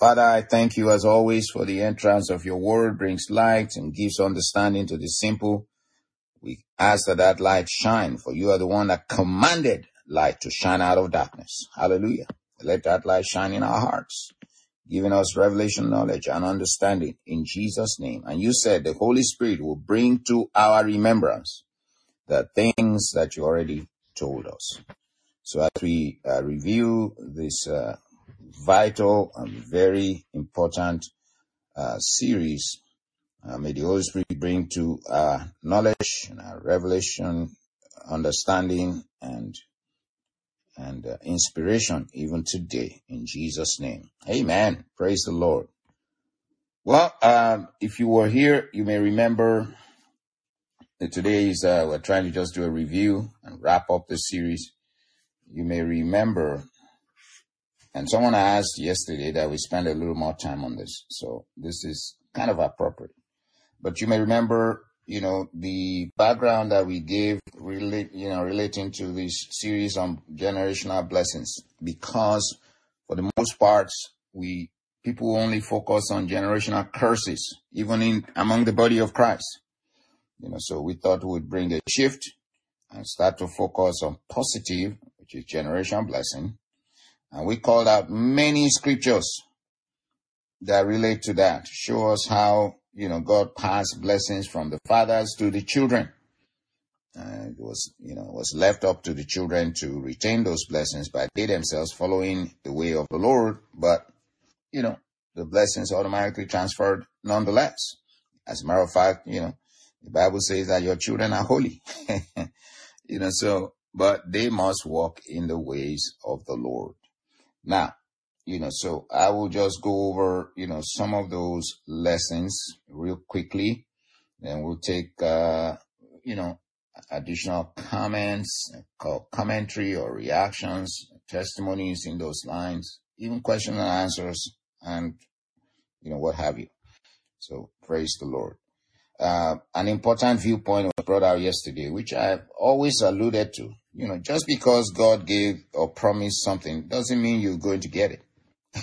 Father, I thank you as always for the entrance of your word brings light and gives understanding to the simple. We ask that that light shine, for you are the one that commanded light to shine out of darkness. Hallelujah. Let that light shine in our hearts, giving us revelation, knowledge, and understanding in Jesus' name. And you said the Holy Spirit will bring to our remembrance the things that you already told us. So as we review this vital and very important series, may the Holy Spirit bring to our knowledge and our revelation, understanding, and inspiration even today in Jesus' name. Amen. Praise the Lord. Well, if you were here, you may remember that today is we're trying to just do a review and wrap up the series. You may remember, and someone asked yesterday that we spend a little more time on this, so this is kind of appropriate. But you may remember, the background that we gave relating to this series on generational blessings, because for the most part, people only focus on generational curses, even among the body of Christ. So we thought we would bring a shift and start to focus on positive, which is generational blessing. And we called out many scriptures that relate to that, show us how, God passed blessings from the fathers to the children. It was left up to the children to retain those blessings by they themselves following the way of the Lord. But, the blessings automatically transferred nonetheless. As a matter of fact, the Bible says that your children are holy. But they must walk in the ways of the Lord. Now, so I will just go over, some of those lessons real quickly. Then we'll take, additional comments, commentary or reactions, testimonies in those lines, even questions and answers, and, what have you. So praise the Lord. An important viewpoint was brought out yesterday, which I've always alluded to. Just because God gave or promised something doesn't mean you're going to get it.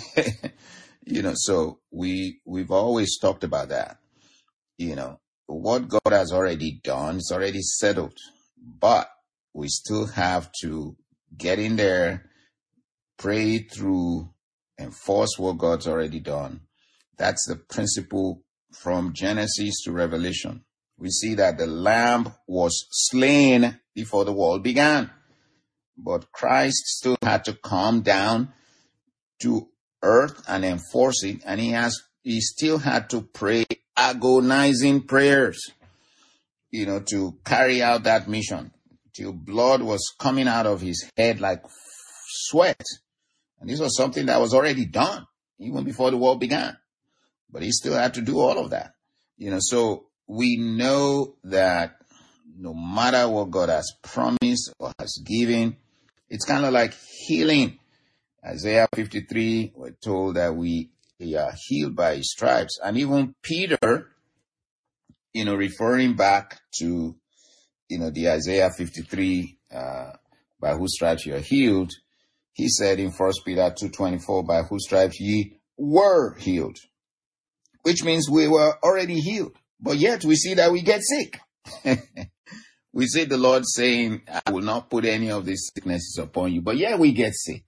So we've always talked about that. What God has already done is already settled, but we still have to get in there, pray through, enforce what God's already done. That's the principle from Genesis to Revelation. We see that the Lamb was slain before the world began, but Christ still had to come down to earth and enforce it, and he still had to pray agonizing prayers, to carry out that mission till blood was coming out of his head like sweat. And this was something that was already done even before the world began, but he still had to do all of that. So we know that no matter what God has promised or has given, it's kind of like healing. Isaiah 53, we're told that we are healed by his stripes. And even Peter, referring back to, the Isaiah 53, by whose stripes you are healed, he said in 1 Peter 2:24, by whose stripes ye were healed, which means we were already healed. But yet we see that we get sick. We see the Lord saying, I will not put any of these sicknesses upon you, but yet we get sick.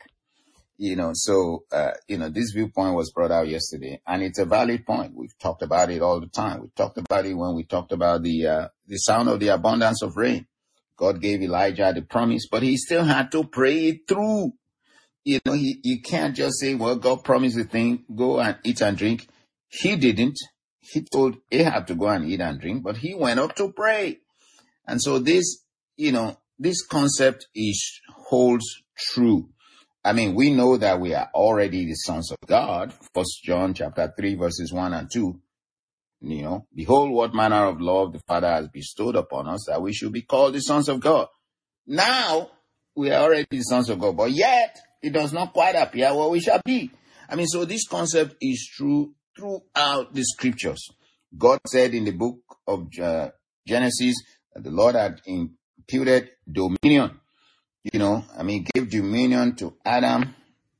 This viewpoint was brought out yesterday, and it's a valid point. We've talked about it all the time. We talked about it when we talked about the sound of the abundance of rain. God gave Elijah the promise, but he still had to pray it through. You can't just say, well, God promised the thing, go and eat and drink. He didn't. He told Ahab to go and eat and drink, but he went up to pray. And so this concept holds true. I mean, we know that we are already the sons of God. 1 John chapter 3, verses 1 and 2. Behold, what manner of love the Father has bestowed upon us, that we should be called the sons of God. Now, we are already the sons of God, but yet it does not quite appear what we shall be. I mean, so this concept is true throughout the scriptures. God said in the book of Genesis that the Lord had imputed dominion. Gave dominion to Adam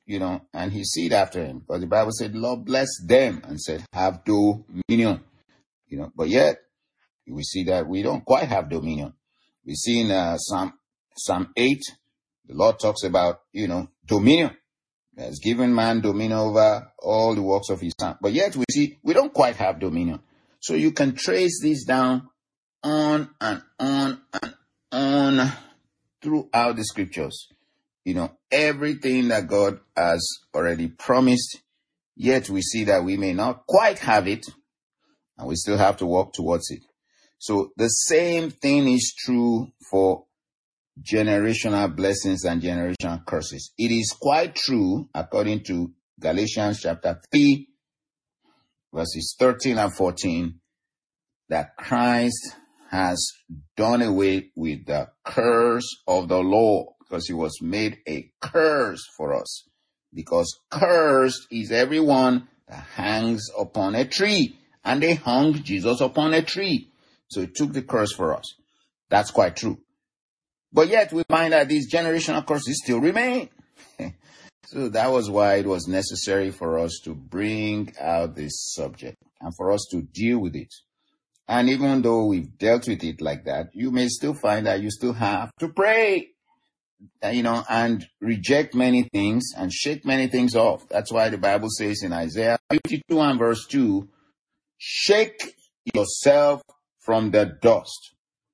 and his seed after him. Because the Bible said, Lord blessed them and said, have dominion, but yet we see that we don't quite have dominion. We see in Psalm 8, the Lord talks about, dominion. He has given man dominion over all the works of his hand. But yet we see we don't quite have dominion. So you can trace this down on and on and on throughout the scriptures. Everything that God has already promised, yet we see that we may not quite have it, and we still have to work towards it. So the same thing is true for generational blessings and generational curses. It is quite true, according to Galatians chapter 3, verses 13 and 14, that Christ has done away with the curse of the law, because he was made a curse for us. Because cursed is everyone that hangs upon a tree. And they hung Jesus upon a tree. So he took the curse for us. That's quite true. But yet we find that these generational curses still remain. So that was why it was necessary for us to bring out this subject and for us to deal with it. And even though we've dealt with it like that, you may still find that you still have to pray, and reject many things and shake many things off. That's why the Bible says in Isaiah 52 and verse 2, shake yourself from the dust.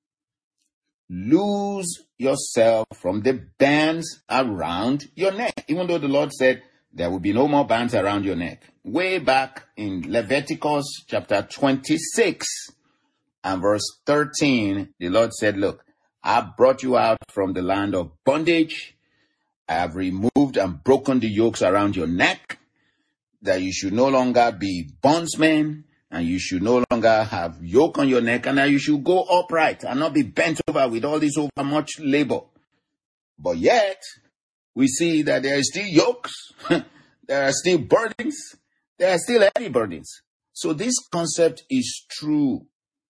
Lose yourself from the bands around your neck. Even though the Lord said there will be no more bands around your neck. Way back in Leviticus chapter 26 and verse 13, the Lord said, look, I brought you out from the land of bondage. I have removed and broken the yokes around your neck, that you should no longer be bondsmen, and you should no longer have yoke on your neck, and that you should go upright and not be bent over with all this overmuch labor. But yet, we see that there are still yokes, there are still burdens, there are still heavy burdens. So this concept is true,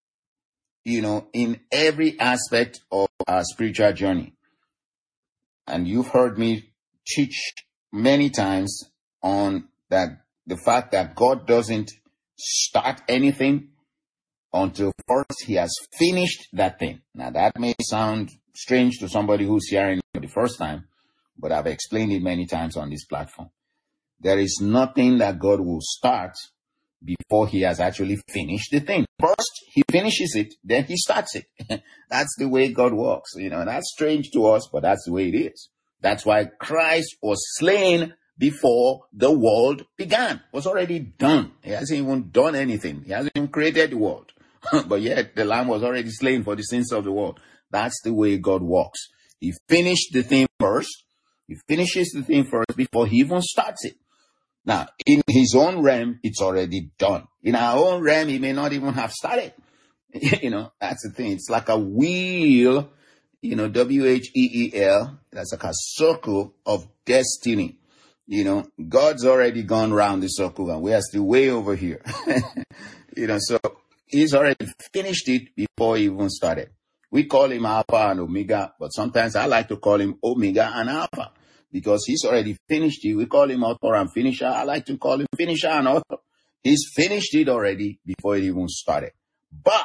in every aspect of our spiritual journey. And you've heard me teach many times on that, the fact that God doesn't start anything until first he has finished that thing. Now that may sound strange to somebody who's hearing it for the first time, but I've explained it many times on this platform. There is nothing that God will start before he has actually finished the thing. First, he finishes it, then he starts it. That's the way God works. That's strange to us, but that's the way it is. That's why Christ was slain before the world began. It was already done. He hasn't even done anything. He hasn't even created the world. But yet the Lamb was already slain for the sins of the world. That's the way God works. He finished the thing first. He finishes the thing first before he even starts it. Now, in his own realm, it's already done. In our own realm, he may not even have started. That's the thing. It's like a wheel, WHEEL. That's like a circle of destiny. God's already gone round the circle and we are still way over here. So he's already finished it before he even started. We call him Alpha and Omega, but sometimes I like to call him Omega and Alpha because he's already finished it. We call him author and finisher. I like to call him finisher and author. He's finished it already before it even started. But,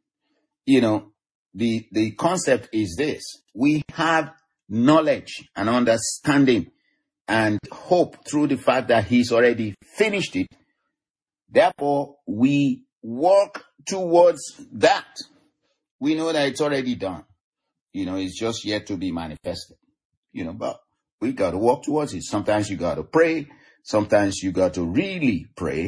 the concept is this. We have knowledge and understanding and hope through the fact that he's already finished it. Therefore, we work towards that. We know that it's already done. It's just yet to be manifested. But we got to work towards it. Sometimes you got to pray. Sometimes you got to really pray.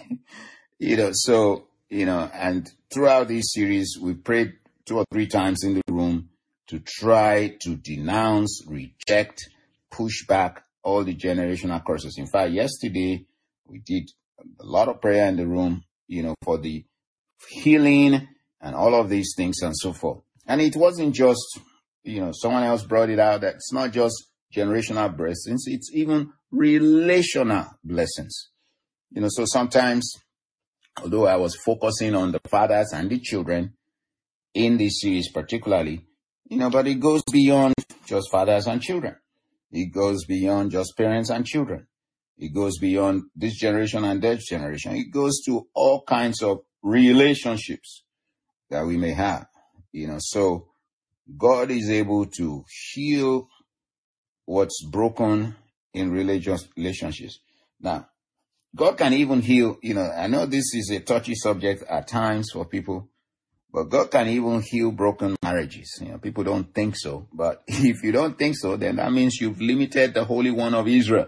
And throughout this series, we prayed 2 or 3 times in the room to try to denounce, reject, push back all the generational curses. In fact, yesterday we did a lot of prayer in the room, for the healing and all of these things and so forth. And it wasn't just, someone else brought it out that it's not just generational blessings, it's even relational blessings. So sometimes, although I was focusing on the fathers and the children in this series particularly, but it goes beyond just fathers and children. It goes beyond just parents and children. It goes beyond this generation and that generation. It goes to all kinds of relationships that we may have. So God is able to heal what's broken in relationships. Now, God can even heal, I know this is a touchy subject at times for people, but God can even heal broken marriages. People don't think so. But if you don't think so, then that means you've limited the Holy One of Israel.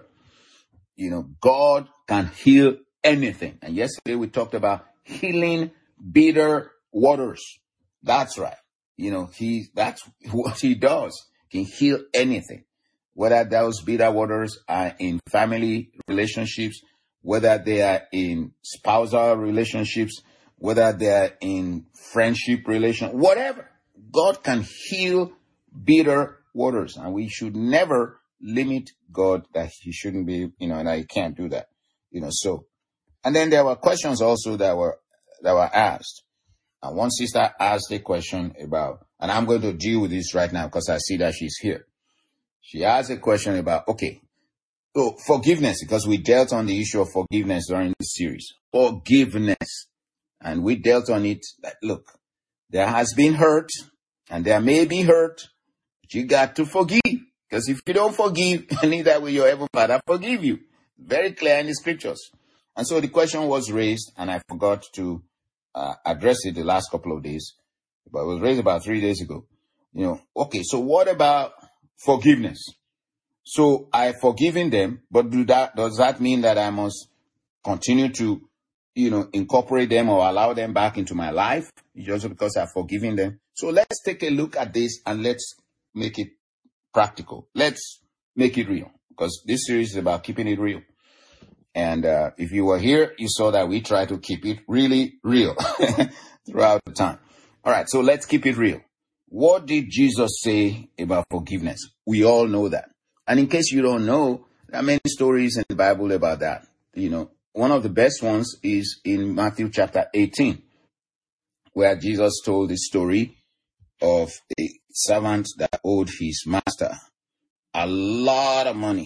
God can heal anything. And yesterday we talked about healing bitter waters. That's right. That's what he does. He can heal anything. Whether those bitter waters are in family relationships, whether they are in spousal relationships, whether they are in friendship relation, whatever. God can heal bitter waters. And we should never limit God that he shouldn't be, and that he can't do that. So, and then there were questions also that were asked. And one sister asked a question about, and I'm going to deal with this right now because I see that she's here. She asked a question about, so forgiveness, because we dealt on the issue of forgiveness during this series. Forgiveness. And we dealt on it that, look, there has been hurt and there may be hurt, but you got to forgive. Because if you don't forgive, neither will your Heavenly Father forgive you. Very clear in the scriptures. And so the question was raised, and I forgot to address it the last couple of days, but it was raised about 3 days ago. So what about forgiveness? So I've forgiven them, but does that mean that I must continue to, incorporate them or allow them back into my life just because I've forgiven them? So let's take a look at this and let's make it practical. Let's make it real, because this series is about keeping it real. And if you were here, you saw that we try to keep it really real throughout the time. All right, so let's keep it real. What did Jesus say about forgiveness? We all know that. And in case you don't know, there are many stories in the Bible about that. One of the best ones is in Matthew chapter 18, where Jesus told the story of a servant that owed his master a lot of money,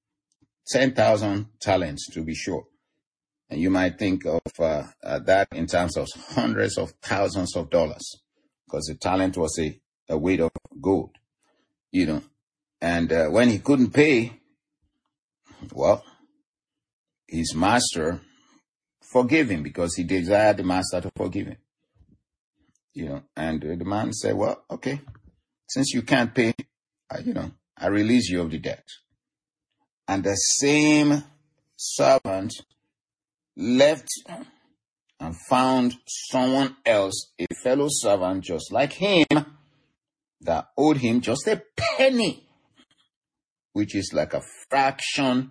10,000 talents to be sure. And you might think of that in terms of hundreds of thousands of dollars, because the talent was a weight of gold, And when he couldn't pay, well, his master forgave him because he desired the master to forgive him. And the man said, well, okay, since you can't pay, I release you of the debt. And the same servant left and found someone else, a fellow servant just like him, that owed him just a penny, which is like a fraction,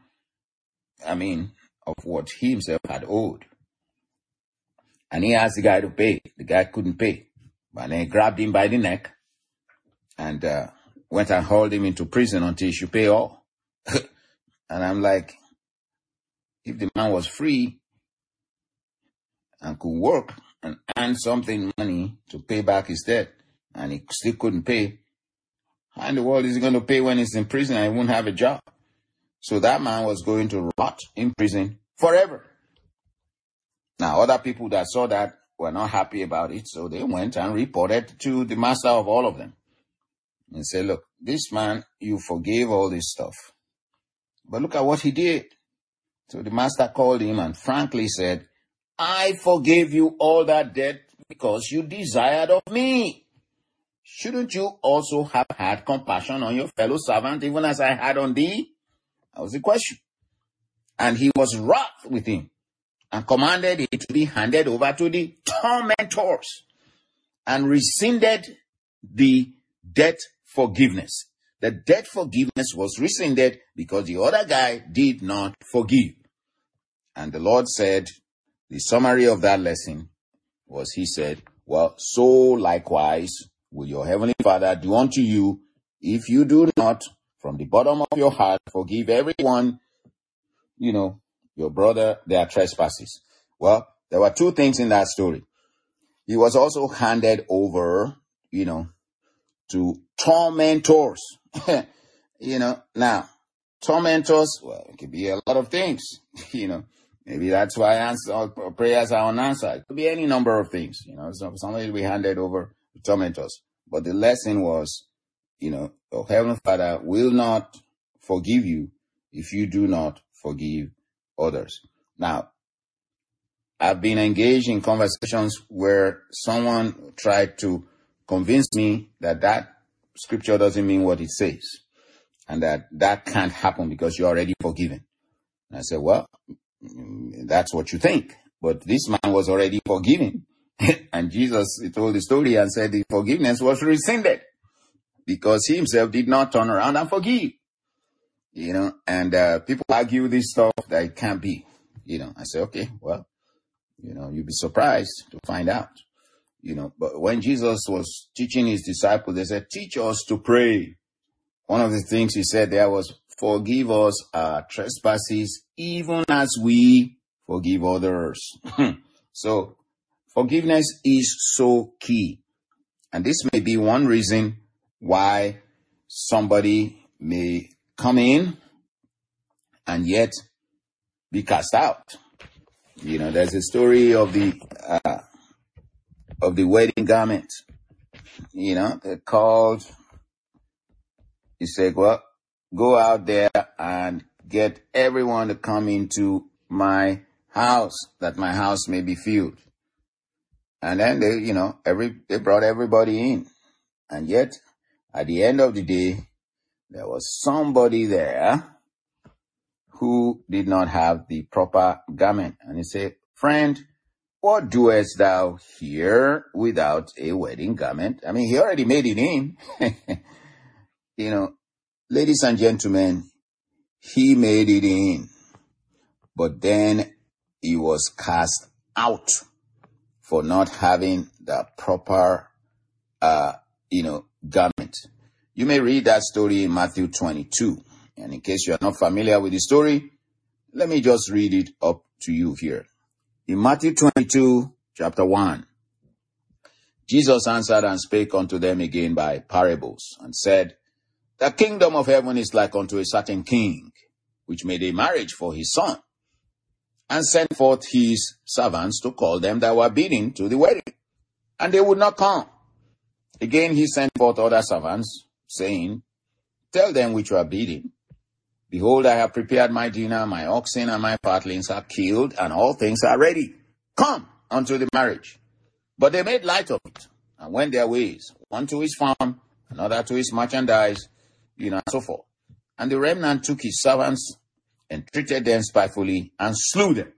of what he himself had owed. And he asked the guy to pay. The guy couldn't pay. But then he grabbed him by the neck and went and hauled him into prison until he should pay all. And I'm like, if the man was free and could work and earn something money to pay back his debt, and he still couldn't pay, how in the world is he going to pay when he's in prison and he won't have a job? So that man was going to rot in prison forever. Now, other people that saw that were not happy about it, so they went and reported to the master of all of them and said, look, this man, you forgave all this stuff, but look at what he did. So the master called him and frankly said, I forgave you all that debt because you desired of me. Shouldn't you also have had compassion on your fellow servant, even as I had on thee? That was the question. And he was wroth with him and commanded it to be handed over to the tormentors and rescinded the debt forgiveness. The debt forgiveness was rescinded because the other guy did not forgive. And the Lord said, the summary of that lesson was, he said, well, so likewise will your Heavenly Father do unto you if you do not, from the bottom of your heart, forgive everyone, your brother, their trespasses. Well, there were two things in that story. He was also handed over, to tormentors. Now, tormentors, well, it could be a lot of things, Maybe that's why prayers are unanswered. It could be any number of things, somebody will be handed over to tormentors. But the lesson was, your Heavenly Father will not forgive you if you do not forgive others. Now, I've been engaged in conversations where someone tried to convince me that scripture doesn't mean what it says, and that can't happen because you're already forgiven. And I said, well, that's what you think, but this man was already forgiven. And Jesus told the story and said the forgiveness was rescinded because he himself did not turn around and forgive. And people argue this stuff that it can't be. I say, okay, well, you'll be surprised to find out. But when Jesus was teaching his disciples, they said, teach us to pray. One of the things he said there was, forgive us our trespasses, even as we forgive others. So forgiveness is so key. And this may be one reason why somebody may come in and yet be cast out. There's a story of the wedding garment. They're called, he said, well, go out there and get everyone to come into my house, that my house may be filled. And then they brought everybody in. And yet, at the end of the day, there was somebody there who did not have the proper garment. And he said, friend, what doest thou here without a wedding garment? I mean, he already made it in. Ladies and gentlemen, he made it in. But then he was cast out for not having the proper, garment. You may read that story in Matthew 22. And in case you are not familiar with the story, let me just read it up to you here. In Matthew 22, chapter 1, Jesus answered and spake unto them again by parables, and said, the kingdom of heaven is like unto a certain king, which made a marriage for his son, and sent forth his servants to call them that were bidden to the wedding, and they would not come. Again he sent forth other servants, saying, tell them which were bidden, behold, I have prepared my dinner, my oxen and my fatlings are killed, and all things are ready. Come unto the marriage. But they made light of it, and went their ways, one to his farm, another to his merchandise, and so forth. And the remnant took his servants and treated them spitefully and slew them.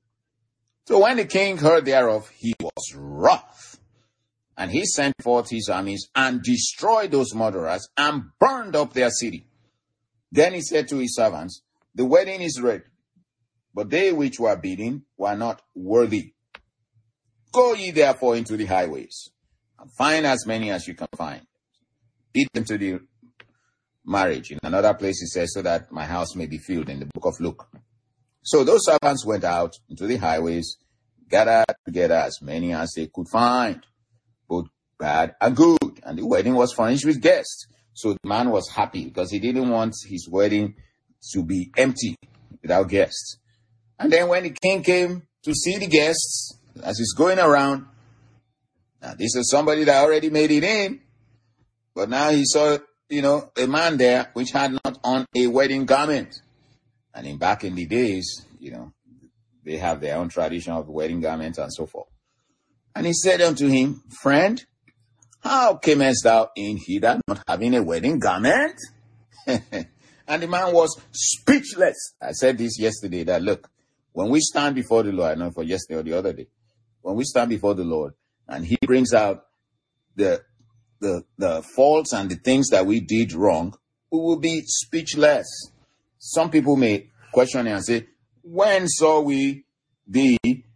So when the king heard thereof, he was wroth. And he sent forth his armies and destroyed those murderers and burned up their city. Then he said to his servants, the wedding is ready, but they which were bidden were not worthy. Go ye therefore into the highways, and find as many as you can find. Bid them to the marriage. In another place he says, so that my house may be filled, in the book of Luke. So those servants went out into the highways, gathered together as many as they could find, both bad and good. And the wedding was furnished with guests. So the man was happy because he didn't want his wedding to be empty without guests. And then when the king came to see the guests, as he's going around, now this is somebody that already made it in, but now he saw, a man there which had not on a wedding garment. And back in the days, they have their own tradition of wedding garments and so forth. And he said unto him, friend, how camest thou in hither not having a wedding garment? And the man was speechless. I said this yesterday, that look, when we stand before the Lord, I know for yesterday or the other day, when we stand before the Lord and he brings out the faults and the things that we did wrong, we will be speechless. Some people may question it and say, when saw we thee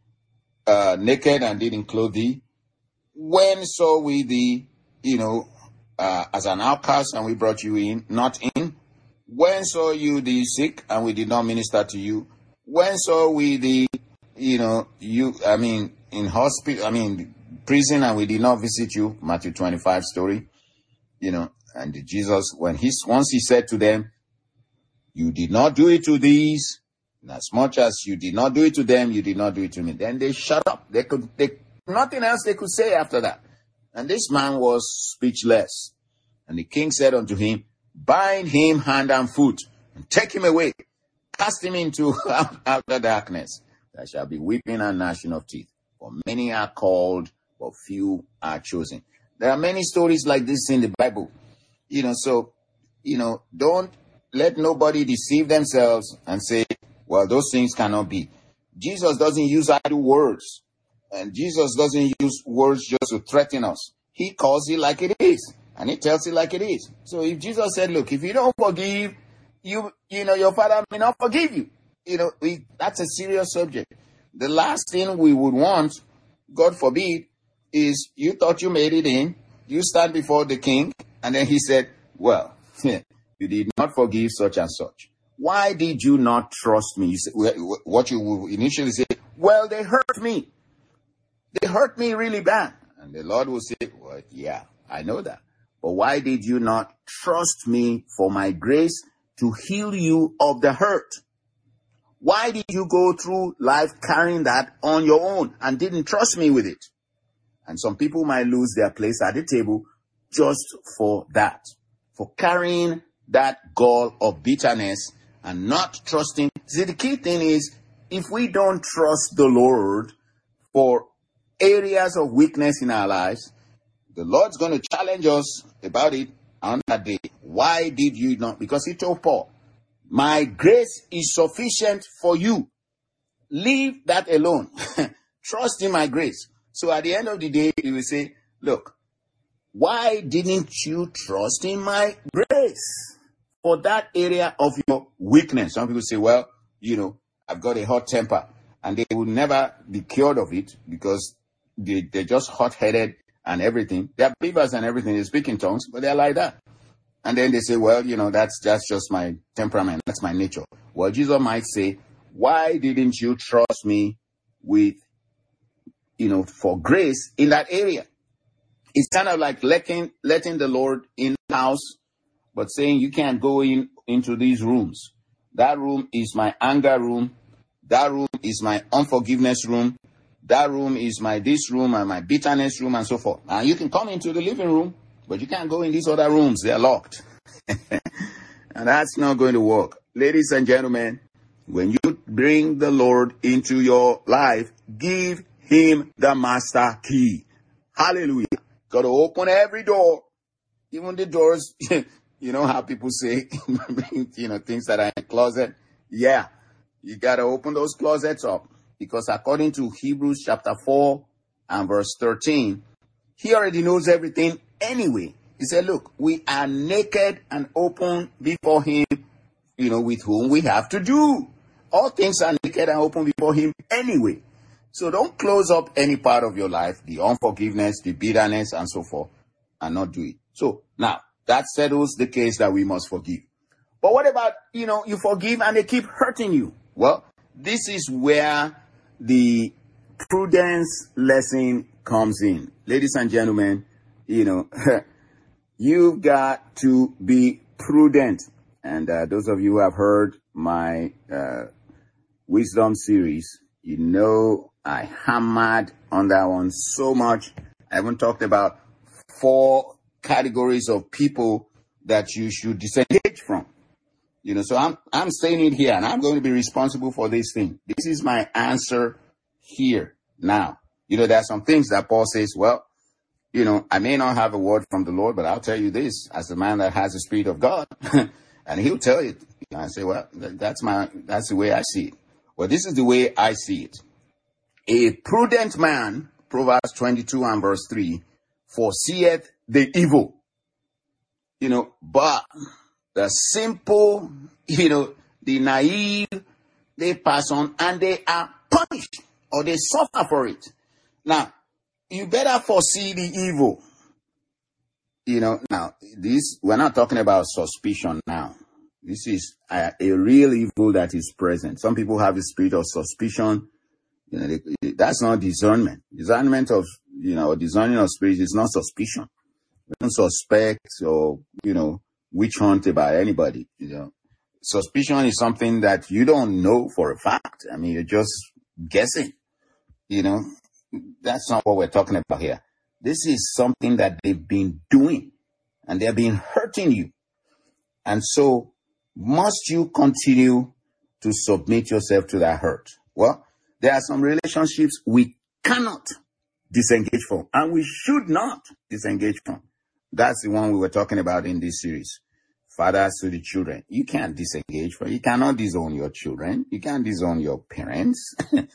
naked and didn't clothe thee? When saw we thee, as an outcast and we brought you in, not in? When saw you thee sick and we did not minister to you? When saw we thee, in hospital, prison and we did not visit you? Matthew 25 story, and Jesus, once he said to them, You did not do it to these. As much as you did not do it to them, you did not do it to me. Then they shut up. Nothing else they could say after that. And this man was speechless. And the king said unto him, bind him hand and foot, and take him away. Cast him into outer darkness. There shall be weeping and gnashing of teeth. For many are called, but few are chosen. There are many stories like this in the Bible. Don't let nobody deceive themselves and say, well, those things cannot be. Jesus doesn't use idle words. And Jesus doesn't use words just to threaten us. He calls it like it is. And he tells it like it is. So if Jesus said, look, if you don't forgive, your Father may not forgive you. That's a serious subject. The last thing we would want, God forbid, is you thought you made it in, you stand before the king, and then he said, well, you did not forgive such and such. Why did you not trust me? You say, what you will initially say, well, they hurt me. They hurt me really bad. And the Lord will say, well, yeah, I know that. But why did you not trust me for my grace to heal you of the hurt? Why did you go through life carrying that on your own and didn't trust me with it? And some people might lose their place at the table just for that, for carrying that gall of bitterness and not trusting. See, the key thing is, if we don't trust the Lord for areas of weakness in our lives, the Lord's going to challenge us about it on that day. Why did you not? Because he told Paul, my grace is sufficient for you. Leave that alone. Trust in my grace. So at the end of the day, he will say, look, why didn't you trust in my grace for that area of your weakness? Some people say, well, I've got a hot temper, and they will never be cured of it because they're just hot-headed and everything. They're believers and everything. They speak in tongues, but they're like that. And then they say, well, that's just my temperament. That's my nature. Well, Jesus might say, why didn't you trust me with, for grace in that area? It's kind of like letting the Lord in the house, but saying you can't go into these rooms. That room is my anger room. That room is my unforgiveness room. That room is my this room and my bitterness room and so forth. And you can come into the living room, but you can't go in these other rooms. They're locked. And that's not going to work. Ladies and gentlemen, when you bring the Lord into your life, give him the master key. Hallelujah. Got to open every door, even the doors. You know how people say, things that are in the closet. Yeah, you got to open those closets up. Because according to Hebrews chapter 4 and verse 13, he already knows everything anyway. He said, look, we are naked and open before him, with whom we have to do. All things are naked and open before him anyway. So don't close up any part of your life, the unforgiveness, the bitterness, and so forth, and not do it. So now, that settles the case that we must forgive. But what about, you forgive and they keep hurting you? Well, this is where the prudence lesson comes in. Ladies and gentlemen, you've got to be prudent. And those of you who have heard my wisdom series, I hammered on that one so much. I haven't talked about 4 categories of people that you should disengage from. So I'm saying it here, and I'm going to be responsible for this thing. This is my answer here now. There are some things that Paul says, well, I may not have a word from the Lord, but I'll tell you this as a man that has the Spirit of God. And he'll tell you. I say, well, that's the way I see it. Well, this is the way I see it. A prudent man, Proverbs 22 and verse 3, foreseeth the evil. But the simple, the naive, they pass on and they are punished or they suffer for it. Now, you better foresee the evil. Now, we're not talking about suspicion now. This is a real evil that is present. Some people have the spirit of suspicion. That's not discernment. Discernment of, discerning of spirit is not suspicion. We don't suspect or, witch hunt about anybody, suspicion is something that you don't know for a fact. I mean, you're just guessing, you know. That's not what we're talking about here. This is something that they've been doing, and they've been hurting you. And so, must you continue to submit yourself to that hurt? Well, there are some relationships we cannot disengage from, and we should not disengage from. That's the one we were talking about in this series. Fathers to the children. You can't disengage from. You cannot disown your children. You can't disown your parents.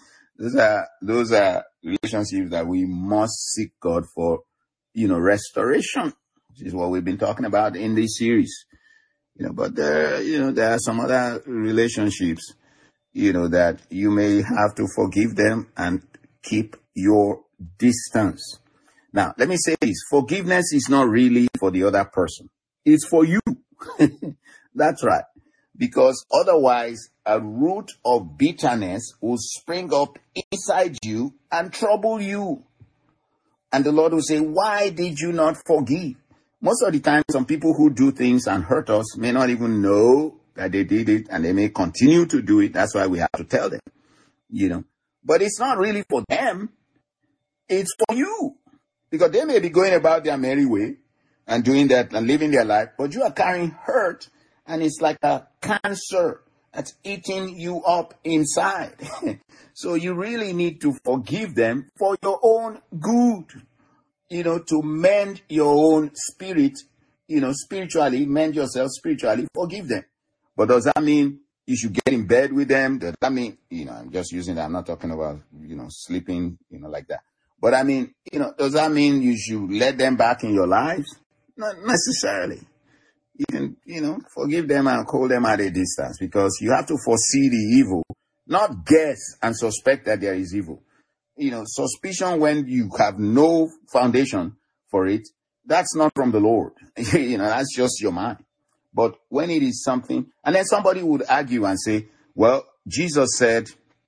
Those are relationships that we must seek God for, restoration, which is what we've been talking about in this series. But there are some other relationships, that you may have to forgive them and keep your distance. Now, let me say this. Forgiveness is not really for the other person. It's for you. That's right. Because otherwise, a root of bitterness will spring up inside you and trouble you. And the Lord will say, why did you not forgive? Most of the time, some people who do things and hurt us may not even know that they did it, and they may continue to do it. That's why we have to tell them, But it's not really for them. It's for you. Because they may be going about their merry way and doing that and living their life, but you are carrying hurt, and it's like a cancer that's eating you up inside. So you really need to forgive them for your own good, to mend your own spirit, spiritually, mend yourself spiritually, forgive them. But does that mean you should get in bed with them? Does that mean, I'm just using that. I'm not talking about, sleeping, like that. But I mean, does that mean you should let them back in your lives? Not necessarily. You can, forgive them and hold them at a distance, because you have to foresee the evil, not guess and suspect that there is evil. Suspicion when you have no foundation for it, that's not from the Lord. That's just your mind. But when it is something, and then somebody would argue and say, well, Jesus said,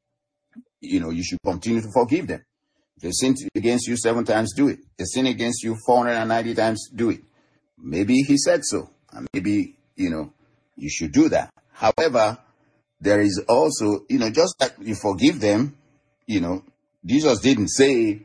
you should continue to forgive them. If they sin against you 7 times, do it. If they sin against you 490 times, do it. Maybe he said so. And maybe, you should do that. However, there is also, just that you forgive them, Jesus didn't say,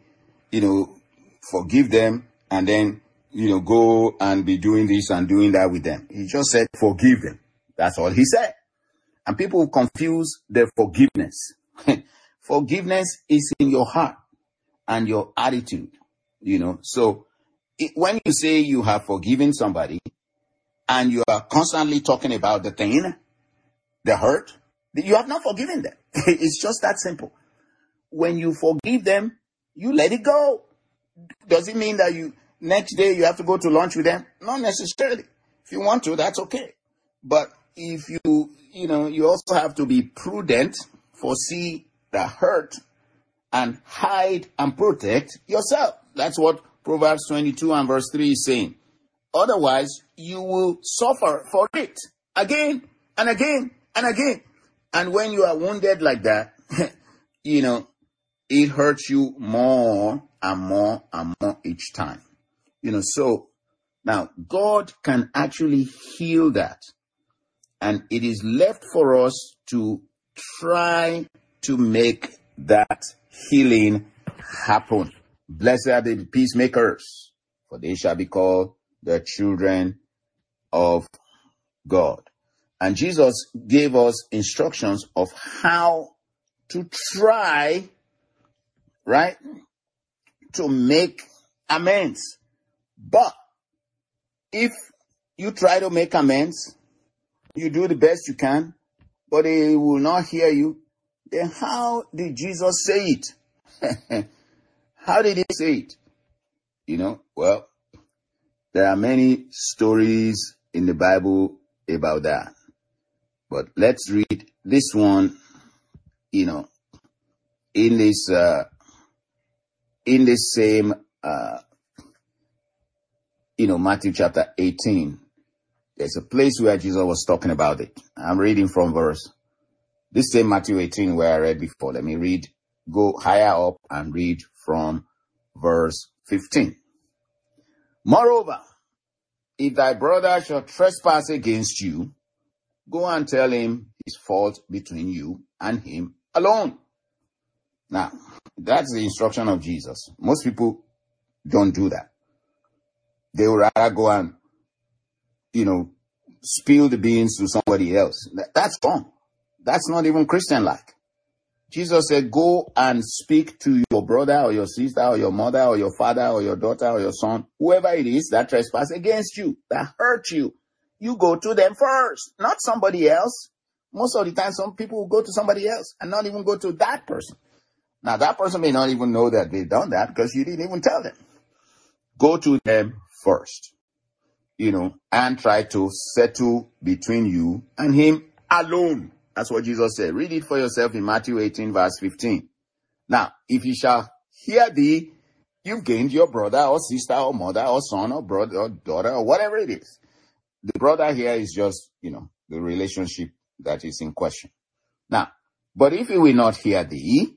forgive them and then, go and be doing this and doing that with them. He just said, forgive them. That's all he said. And people confuse the forgiveness. Forgiveness is in your heart and your attitude, So when you say you have forgiven somebody and you are constantly talking about the thing, the hurt, you have not forgiven them. It's just that simple. When you forgive them, you let it go. Does it mean that next day you have to go to lunch with them? Not necessarily. If you want to, that's okay. But if you also have to be prudent, foresee the hurt, and hide and protect yourself. That's what Proverbs 22 and verse 3 is saying. Otherwise, you will suffer for it again and again and again. And when you are wounded like that, it hurts you more and more and more each time. So now God can actually heal that. And it is left for us to try to make that healing happen. Blessed are the peacemakers, for they shall be called the children of God. And Jesus gave us instructions of how to try, right, to make amends. But if you try to make amends, you do the best you can, but they will not hear you, then how did Jesus say it? How did he say it? Well, there are many stories in the Bible about that. But let's read this one, in this same, Matthew chapter 18. There's a place where Jesus was talking about it. I'm reading from this same Matthew 18 where I read before. Let me go higher up and read from verse 15. Moreover, if thy brother shall trespass against you, go and tell him his fault between you and him alone. Now, that's the instruction of Jesus. Most people don't do that. They would rather go and, spill the beans to somebody else. That's wrong. That's not even Christian-like. Jesus said, go and speak to your brother or your sister or your mother or your father or your daughter or your son, whoever it is that trespass against you, that hurt you. You go to them first, not somebody else. Most of the time, some people will go to somebody else and not even go to that person. Now, that person may not even know that they've done that because you didn't even tell them. Go to them first, and try to settle between you and him alone. That's what Jesus said. Read it for yourself in Matthew 18, verse 15. Now, if he shall hear thee, you've gained your brother or sister or mother or son or brother or daughter or whatever it is. The brother here is just, the relationship that is in question. Now, but if he will not hear thee,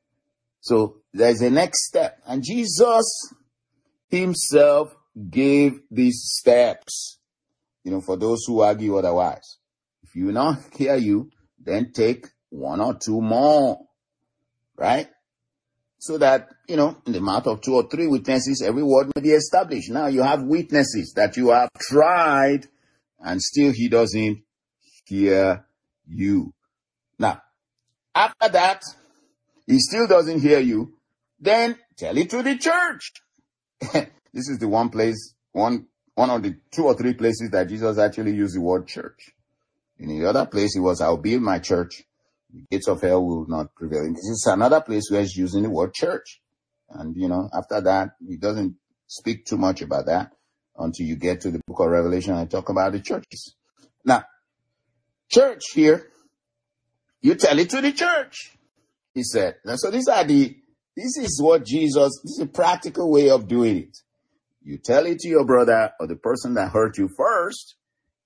so there's a next step. And Jesus himself gave these steps, for those who argue otherwise. If he will not hear you, then take one or two more, right? So that, in the mouth of two or three witnesses, every word may be established. Now you have witnesses that you have tried and still he doesn't hear you. Now, after that, he still doesn't hear you, then tell it to the church. This is the one place, one of the two or three places that Jesus actually used the word church. In the other place, it was, I'll build my church. The gates of hell will not prevail. This is another place where he's using the word church. And, after that, he doesn't speak too much about that until you get to the book of Revelation and talk about the churches. Now, church here, you tell it to the church, he said. And so this is what this is a practical way of doing it. You tell it to your brother or the person that hurt you first.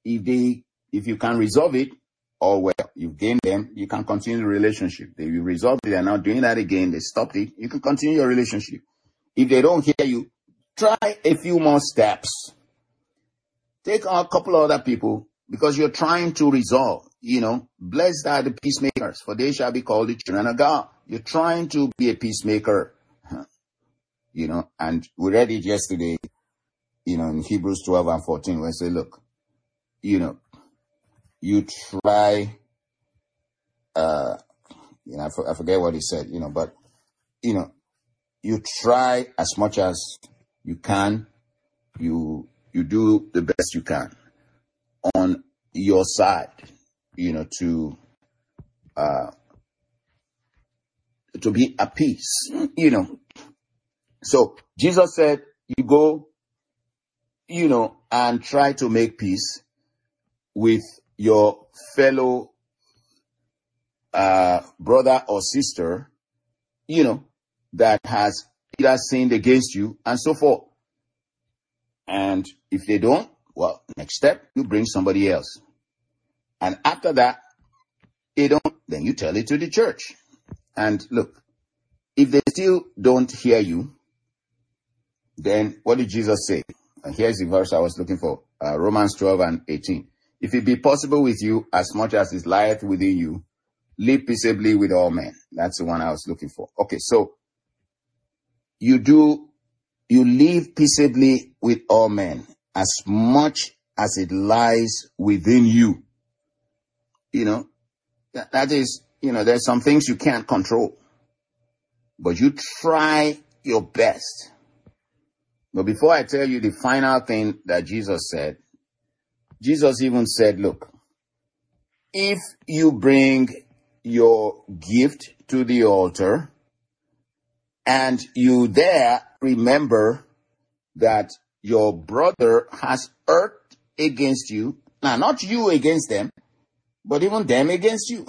If you can resolve it, all well, you've gained them, you can continue the relationship. If you resolve it, they're not doing that again, they stopped it, you can continue your relationship. If they don't hear you, try a few more steps. Take on a couple of other people because you're trying to resolve. Blessed are the peacemakers, for they shall be called the children of God. You're trying to be a peacemaker, and we read it yesterday, in Hebrews 12 and 14, where it say, look, you try, I forget what he said, but, you try as much as you can, you do the best you can on your side, to be at peace, So Jesus said, you go, and try to make peace with your fellow brother or sister, that has either sinned against you and so forth. And if they don't, well, next step, you bring somebody else. And after that, they don't, then you tell it to the church. And look, if they still don't hear you, then what did Jesus say? And here's the verse I was looking for, Romans 12 and 18. If it be possible with you, as much as is lieth within you, live peaceably with all men. That's the one I was looking for. Okay, so you live peaceably with all men as much as it lies within you. That is, there's some things you can't control, but you try your best. But before I tell you the final thing that Jesus said, Jesus even said, look, if you bring your gift to the altar and you there remember that your brother has erred against you, now not you against them, but even them against you,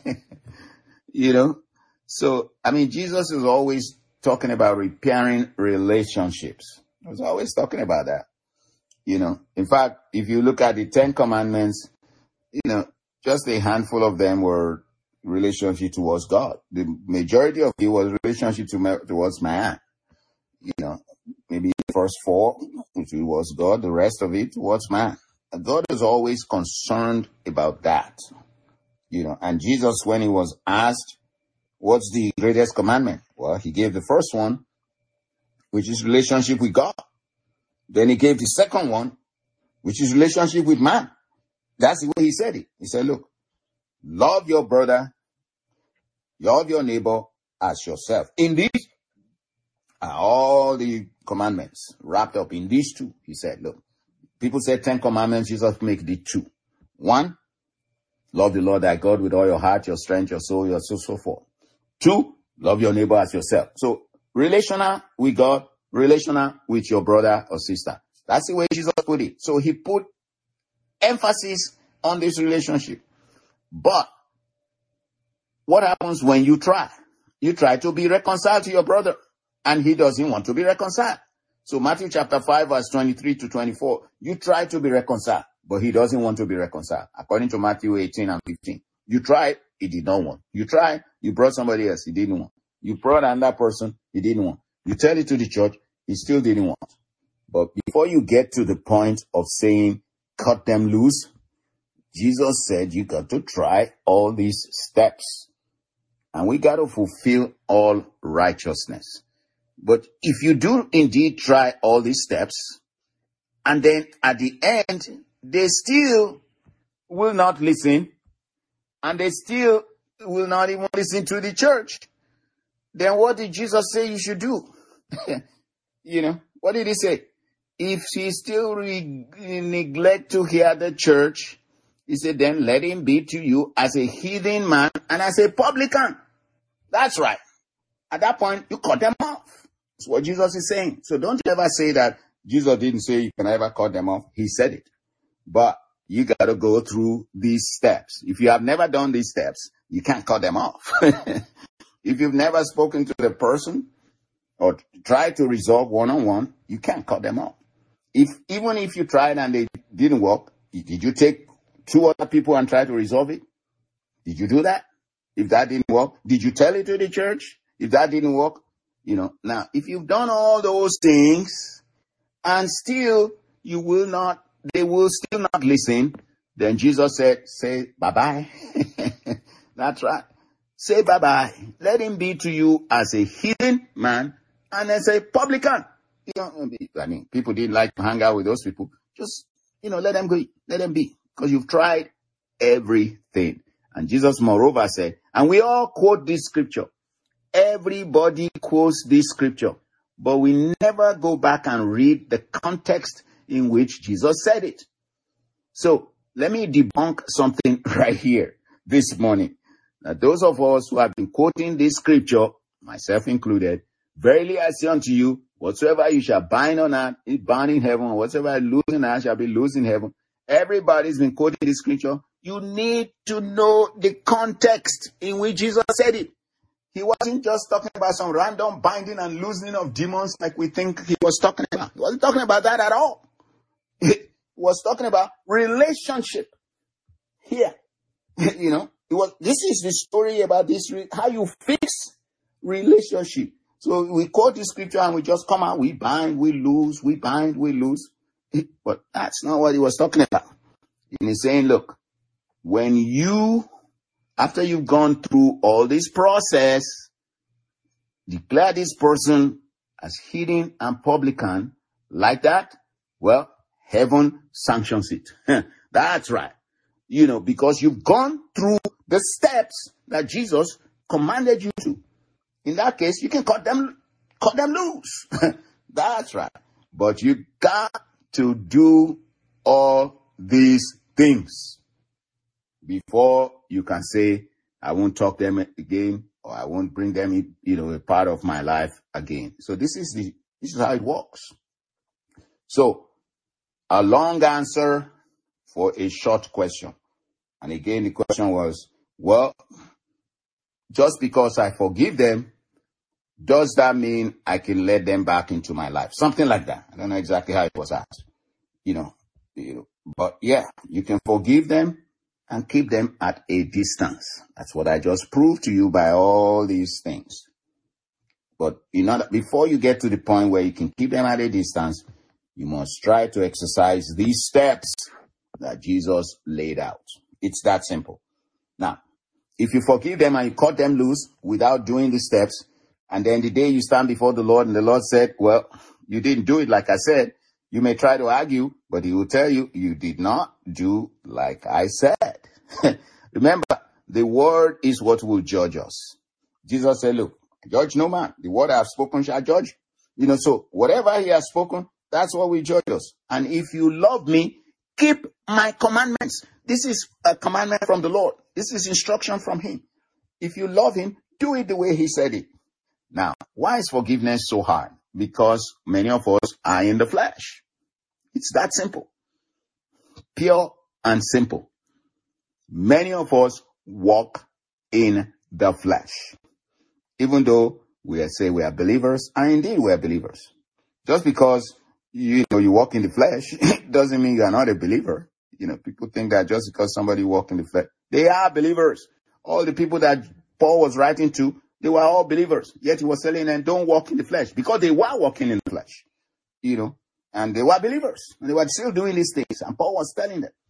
So, Jesus is always talking about repairing relationships. He's always talking about that. In fact, if you look at the 10 commandments, just a handful of them were relationship towards God. The majority of it was relationship towards man. Maybe the first 4, which was God, the rest of it was man. God is always concerned about that. And Jesus, when he was asked, what's the greatest commandment? Well, he gave the first one, which is relationship with God. Then he gave the second one, which is relationship with man. That's the way he said it. He said, look, love your brother, love your neighbor as yourself. In these are all the commandments wrapped up in these two. He said, look, people said 10 commandments, Jesus make the two. One, love the Lord thy God with all your heart, your strength, your soul, your so forth. Two, love your neighbor as yourself. So relational with God, relational with your brother or sister. That's the way Jesus put it. So he put emphasis on this relationship. But what happens when you try? You try to be reconciled to your brother, and he doesn't want to be reconciled. So Matthew chapter 5, verse 23 to 24, you try to be reconciled, but he doesn't want to be reconciled. According to Matthew 18 and 15. You tried, he did not want. You tried, you brought somebody else, he didn't want. You brought another person, he didn't want. You tell it to the church, he still didn't want. But before you get to the point of saying, cut them loose, Jesus said you got to try all these steps. And we got to fulfill all righteousness. But if you do indeed try all these steps, and then at the end, they still will not listen, and they still will not even listen to the church, then what did Jesus say you should do? What did he say? If he still neglect to hear the church, he said, then let him be to you as a heathen man and as a publican. That's right. At that point, you cut them off. That's what Jesus is saying. So don't ever say that Jesus didn't say you can ever cut them off. He said it. But you got to go through these steps. If you have never done these steps, you can't cut them off. If you've never spoken to the person or tried to resolve one-on-one, you can't cut them off. Even if you tried and they didn't work, did you take 2 other people and try to resolve it? Did you do that? If that didn't work, did you tell it to the church? If that didn't work, now, if you've done all those things and still they will still not listen, then Jesus said, say bye-bye. That's right. Say bye-bye. Let him be to you as a heathen man and as a publican. People didn't like to hang out with those people. Just, let them go. Let them be. Because you've tried everything. And Jesus, moreover, said, and we all quote this scripture. Everybody quotes this scripture. But we never go back and read the context in which Jesus said it. So let me debunk something right here this morning. Now, those of us who have been quoting this scripture, myself included, verily I say unto you, whatsoever you shall bind on earth is bound in heaven, whatsoever you loose in earth shall be loosed in heaven. Everybody's been quoting this scripture. You need to know the context in which Jesus said it. He wasn't just talking about some random binding and loosening of demons like we think he was talking about. He wasn't talking about that at all. He was talking about relationship here. This is the story about this, how you fix relationship. So we quote the scripture and we just come out, we bind, we lose, we bind, we lose. But that's not what he was talking about. And he's saying, look, when after you've gone through all this process, declare this person as heathen and publican like that, well, heaven sanctions it. That's right. Because you've gone through the steps that Jesus commanded you to. In that case, you can cut them loose. That's right. But you got to do all these things before you can say, I won't talk to them again, or I won't bring them, a part of my life again. So this is how it works. So a long answer for a short question. And again, the question was, well, just because I forgive them, does that mean I can let them back into my life? Something like that. I don't know exactly how it was asked. But yeah, you can forgive them and keep them at a distance. That's what I just proved to you by all these things. But before you get to the point where you can keep them at a distance, you must try to exercise these steps that Jesus laid out. It's that simple. Now, if you forgive them and you cut them loose without doing the steps, and then the day you stand before the Lord and the Lord said, well, you didn't do it like I said, you may try to argue, but he will tell you, you did not do like I said. Remember, the word is what will judge us. Jesus said, look, judge no man. The word I have spoken shall judge. So whatever he has spoken, that's what will judge us. And if you love me, keep my commandments. This is a commandment from the Lord. This is instruction from him. If you love him, do it the way he said it. Now, why is forgiveness so hard? Because many of us are in the flesh. It's that simple. Pure and simple. Many of us walk in the flesh. Even though we say we are believers, and indeed we are believers. Just because you walk in the flesh doesn't mean you are not a believer. People think that just because somebody walks in the flesh, they are believers. All the people that Paul was writing to, they were all believers. Yet he was telling them, don't walk in the flesh, because they were walking in the flesh, and they were believers, and they were still doing these things. And Paul was telling them,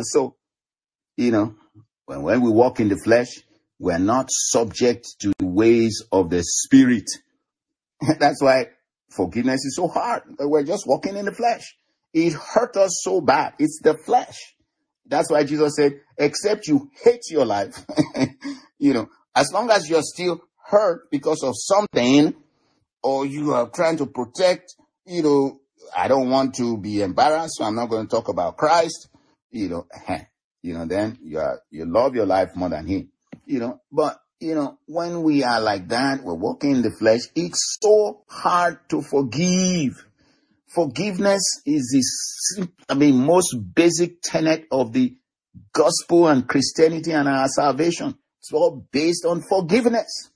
when we walk in the flesh, we're not subject to the ways of the Spirit. That's why forgiveness is so hard. We're just walking in the flesh. It hurt us so bad. It's the flesh. That's why Jesus said, except you hate your life, as long as you're still hurt because of something, or you are trying to protect, I don't want to be embarrassed, so I'm not going to talk about Christ, then you love your life more than him, but when we are like that, we're walking in the flesh, it's so hard to forgive. Forgiveness is the most basic tenet of the gospel and Christianity and our salvation. It's all based on forgiveness.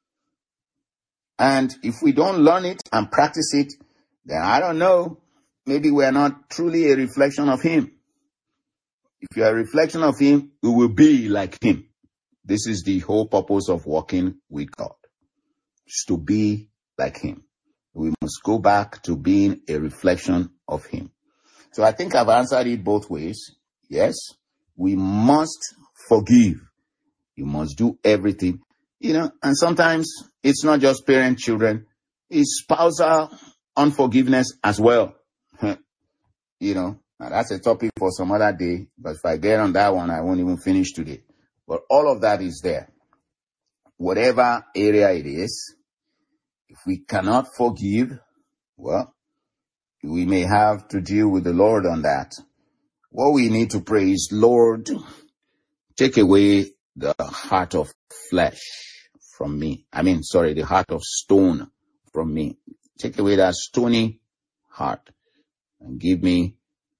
And if we don't learn it and practice it, then I don't know, maybe we're not truly a reflection of him. If you're a reflection of him, we will be like him. This is the whole purpose of walking with God. It's to be like him. We must go back to being a reflection of him. So I think I've answered it both ways. Yes, we must forgive. You must do everything. And sometimes it's not just parent, children. It's spousal unforgiveness as well. Now that's a topic for some other day. But if I get on that one, I won't even finish today. But all of that is there. Whatever area it is, if we cannot forgive, well, we may have to deal with the Lord on that. What we need to pray is, Lord, take away the heart of flesh from me. The heart of stone from me. Take away that stony heart and give me,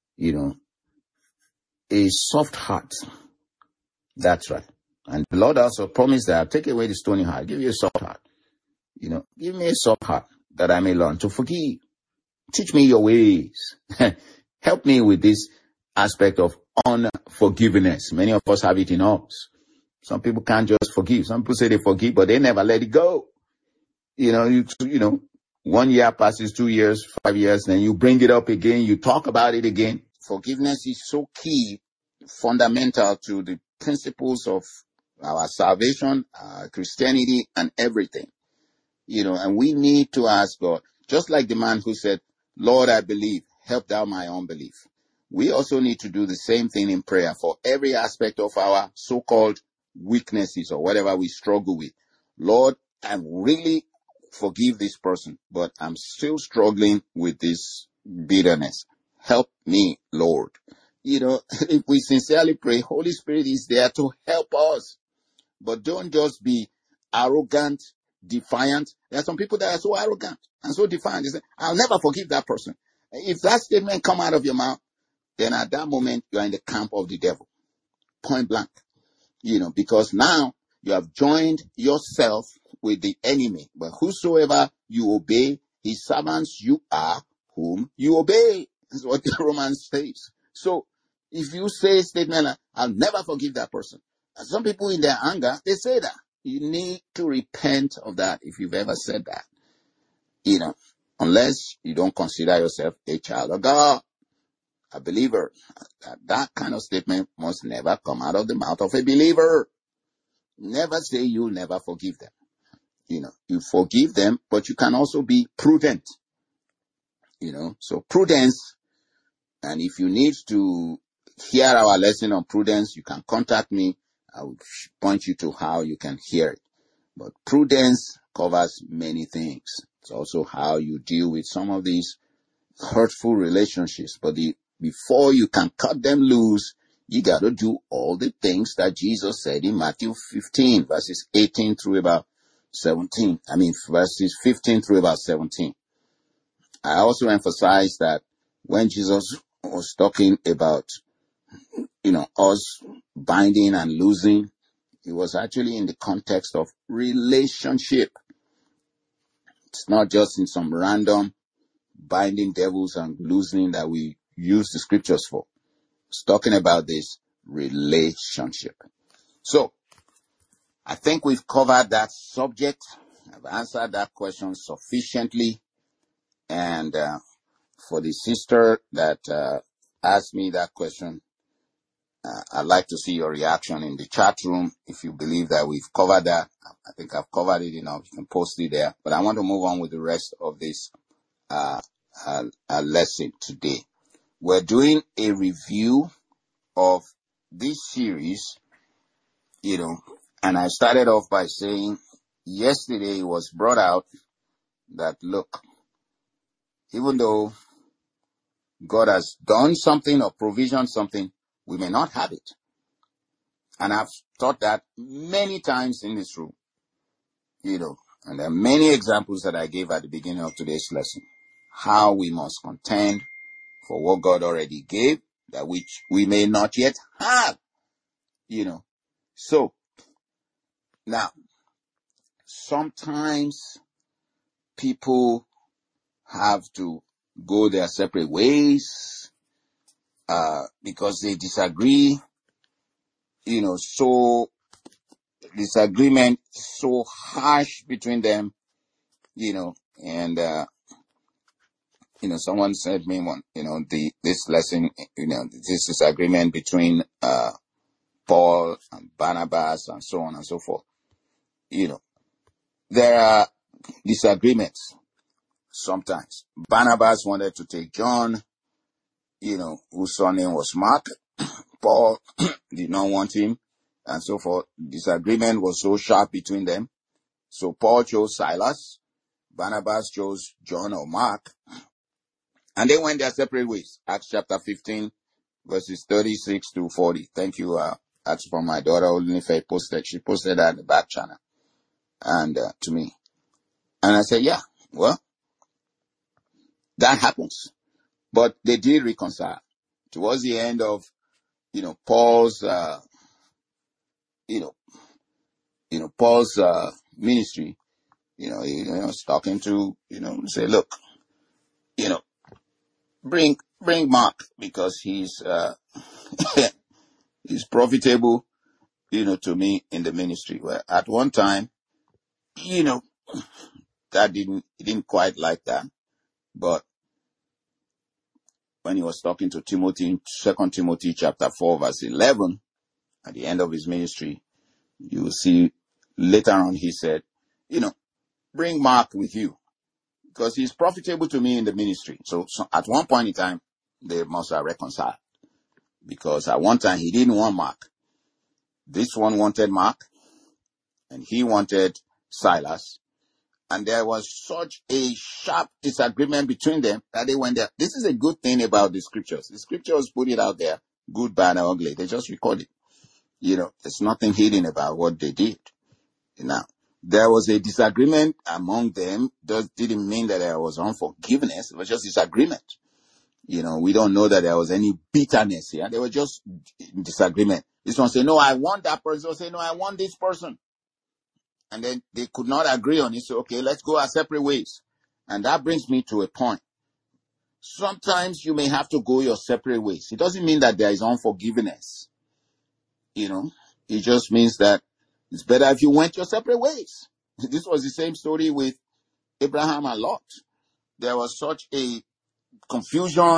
a soft heart. That's right. And the Lord also promised that, take away the stony heart, give you a soft heart. Give me a soft heart that I may learn to forgive. Teach me your ways. Help me with this aspect of unforgiveness. Many of us have it in us. Some people can't just forgive. Some people say they forgive, but they never let it go. 1 year passes, 2 years, 5 years, then you bring it up again. You talk about it again. Forgiveness is so key, fundamental to the principles of our salvation, Christianity, and everything. And we need to ask God, just like the man who said, Lord, I believe, help thou my unbelief. We also need to do the same thing in prayer for every aspect of our so-called weaknesses or whatever we struggle with. Lord, I really forgive this person, but I'm still struggling with this bitterness. Help me, Lord. If we sincerely pray, Holy Spirit is there to help us. But don't just be arrogant, defiant. There are some people that are so arrogant and so defiant. They say, I'll never forgive that person. If that statement come out of your mouth, then at that moment, you are in the camp of the devil. Point blank. Because now you have joined yourself with the enemy. But whosoever you obey, his servants you are, whom you obey. That's what the Romans says. So if you say a statement like, I'll never forgive that person. And some people in their anger, they say that. You need to repent of that if you've ever said that. Unless you don't consider yourself a child of God. a believer. That kind of statement must never come out of the mouth of a believer. Never say you'll never forgive them. You forgive them, but you can also be prudent. So prudence. And if you need to hear our lesson on prudence, you can contact me. I will point you to how you can hear it. But prudence covers many things. It's also how you deal with some of these hurtful relationships. But before you can cut them loose, you got to do all the things that Jesus said in Matthew 15, verses 18 through about 17. Verses 15 through about 17. I also emphasize that when Jesus was talking about, us binding and losing, it was actually in the context of relationship. It's not just in some random binding devils and losing that we use the scriptures for. It's talking about this relationship. So, I think we've covered that subject. I've answered that question sufficiently. And for the sister that asked me that question, I'd like to see your reaction in the chat room. If you believe that we've covered that, I think I've covered it enough. You can post it there. But I want to move on with the rest of this lesson today. We're doing a review of this series, and I started off by saying yesterday it was brought out that, look, even though God has done something or provisioned something, we may not have it. And I've taught that many times in this room, and there are many examples that I gave at the beginning of today's lesson. How we must contend for what God already gave, that which we may not yet have, So, now, sometimes people have to go their separate ways, because they disagree, so disagreement so harsh between them, and, someone said me one, this lesson, this disagreement between, Paul and Barnabas and so on and so forth. There are disagreements sometimes. Barnabas wanted to take John, whose surname was Mark. Paul did not want him, and so forth. Disagreement was so sharp between them. So Paul chose Silas. Barnabas chose John or Mark. And they went their separate ways. Acts chapter 15, verses 36 to 40. Thank you. That's from my daughter, Olunife posted. She posted that in the back channel. And to me. And I said, yeah, well, that happens. But they did reconcile. Towards the end of, Paul's, Paul's ministry, he was talking to, say, look, bring Mark, because he's he's profitable, to me in the ministry. Well, at one time, that he didn't quite like that. But when he was talking to Timothy in 2 Timothy chapter 4, verse 11, at the end of his ministry, you will see later on he said, bring Mark with you, because he's profitable to me in the ministry. So at one point in time, they must have reconciled, because at one time he didn't want Mark. This one wanted Mark, and he wanted Silas. And there was such a sharp disagreement between them that they went there. This is a good thing about the scriptures. The scriptures put it out there, good, bad, and ugly. They just record it. There's nothing hidden about what they did. Now, there was a disagreement among them. That didn't mean that there was unforgiveness. It was just disagreement. We don't know that there was any bitterness here. They were just disagreement. This one said, no, I want that person. This one said, no, I want this person. And then they could not agree on it. So, okay, let's go our separate ways. And that brings me to a point. Sometimes you may have to go your separate ways. It doesn't mean that there is unforgiveness. It just means that it's better if you went your separate ways. This was the same story with Abraham and Lot. There was such a confusion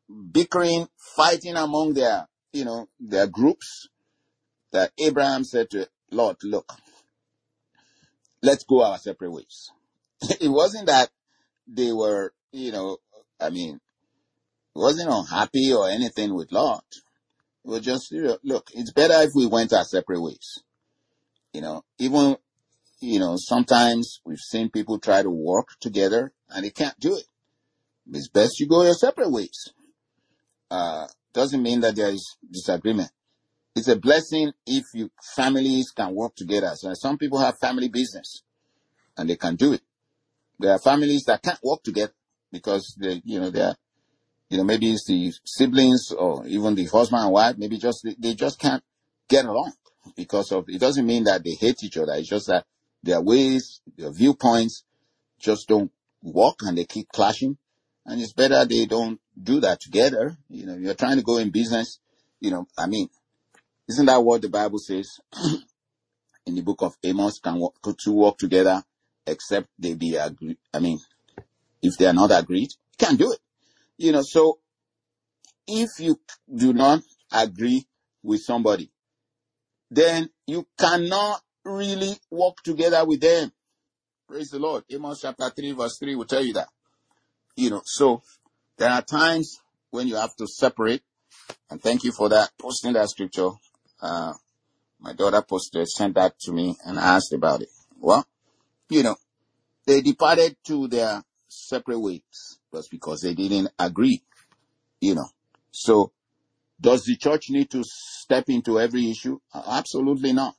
bickering, fighting among their groups, that Abraham said to Lord, look, let's go our separate ways. It wasn't that they were, it wasn't unhappy or anything with Lot. It was just, look, it's better if we went our separate ways. Even, sometimes we've seen people try to work together and they can't do it. It's best you go your separate ways. Doesn't mean that there is disagreement. It's a blessing if families can work together. So some people have family business and they can do it. There are families that can't work together because maybe it's the siblings or even the husband and wife, maybe they just can't get along because of, it doesn't mean that they hate each other. It's just that their ways, their viewpoints just don't work and they keep clashing. And it's better they don't do that together. You're trying to go in business, isn't that what the Bible says in the book of Amos? Can two work together except they be agreed? If they are not agreed, you can't do it. So if you do not agree with somebody, then you cannot really work together with them. Praise the Lord. Amos chapter 3 verse 3 will tell you that. So there are times when you have to separate. And thank you for that, posting that scripture. My daughter sent that to me and asked about it. Well, they departed to their separate ways just because they didn't agree, So does the church need to step into every issue? Absolutely not.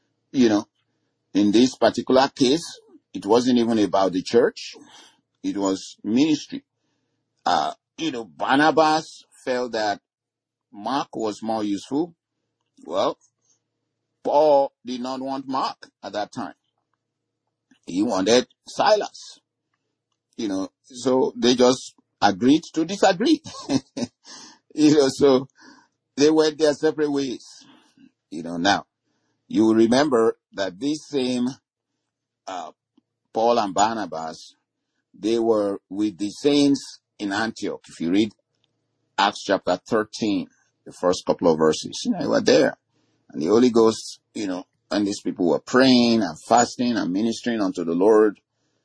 In this particular case, it wasn't even about the church. It was ministry. Barnabas felt that Mark was more useful. Well, Paul did not want Mark at that time. He wanted Silas. So they just agreed to disagree. So they went their separate ways. Now, you will remember that these same Paul and Barnabas, they were with the saints in Antioch. If you read Acts chapter 13, the first couple of verses, they were there. And the Holy Ghost, and these people were praying and fasting and ministering unto the Lord,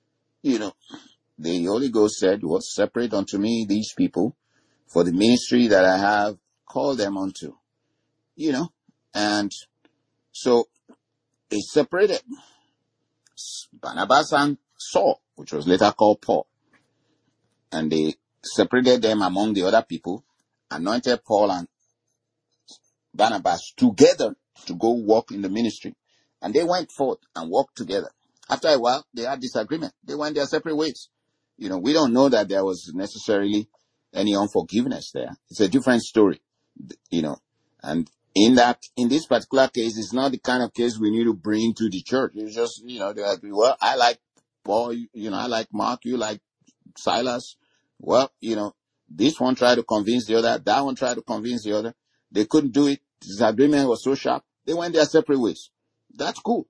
the Holy Ghost said, well, separate unto me these people for the ministry that I have called them unto, and so they separated Barnabas and Saul, which was later called Paul, and they separated them among the other people, anointed Paul and Barnabas together to go walk in the ministry. And they went forth and walked together. After a while, they had disagreement. They went their separate ways. We don't know that there was necessarily any unforgiveness there. It's a different story, and in this particular case, it's not the kind of case we need to bring to the church. It's just, they agree, well, I like Paul, I like Mark, you like Silas. Well, this one tried to convince the other, that one tried to convince the other. They couldn't do it. Disagreement was so sharp. They went their separate ways. That's cool.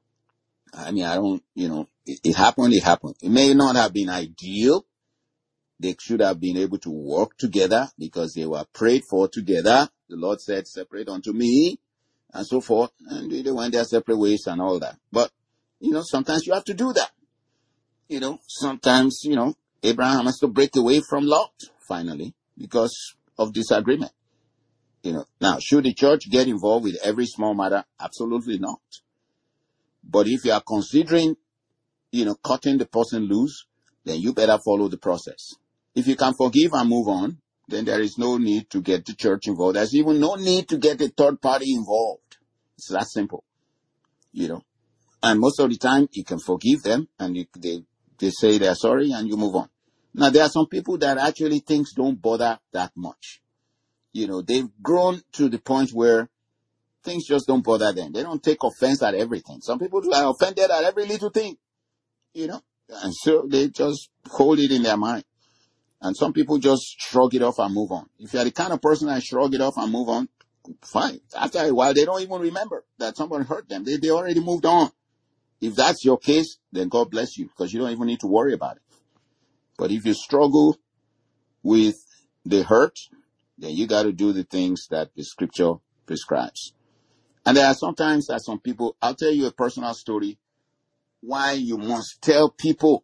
It happened. It may not have been ideal. They should have been able to work together because they were prayed for together. The Lord said, separate unto me, and so forth. And they went their separate ways and all that. But, sometimes you have to do that. Sometimes, Abraham has to break away from Lot, finally, because of disagreement. Now, should the church get involved with every small matter? Absolutely not. But if you are considering, cutting the person loose, then you better follow the process. If you can forgive and move on, then there is no need to get the church involved. There's even no need to get a third party involved. It's that simple, And most of the time, you can forgive them and they say they're sorry and you move on. Now, there are some people that actually things don't bother that much. They've grown to the point where things just don't bother them. They don't take offense at everything. Some people are offended at every little thing, and so they just hold it in their mind. And some people just shrug it off and move on. If you're the kind of person that shrug it off and move on, fine. After a while, they don't even remember that someone hurt them. They already moved on. If that's your case, then God bless you, because you don't even need to worry about it. But if you struggle with they hurt, then you got to do the things that the scripture prescribes. And there are sometimes that some people, I'll tell you a personal story why you must tell people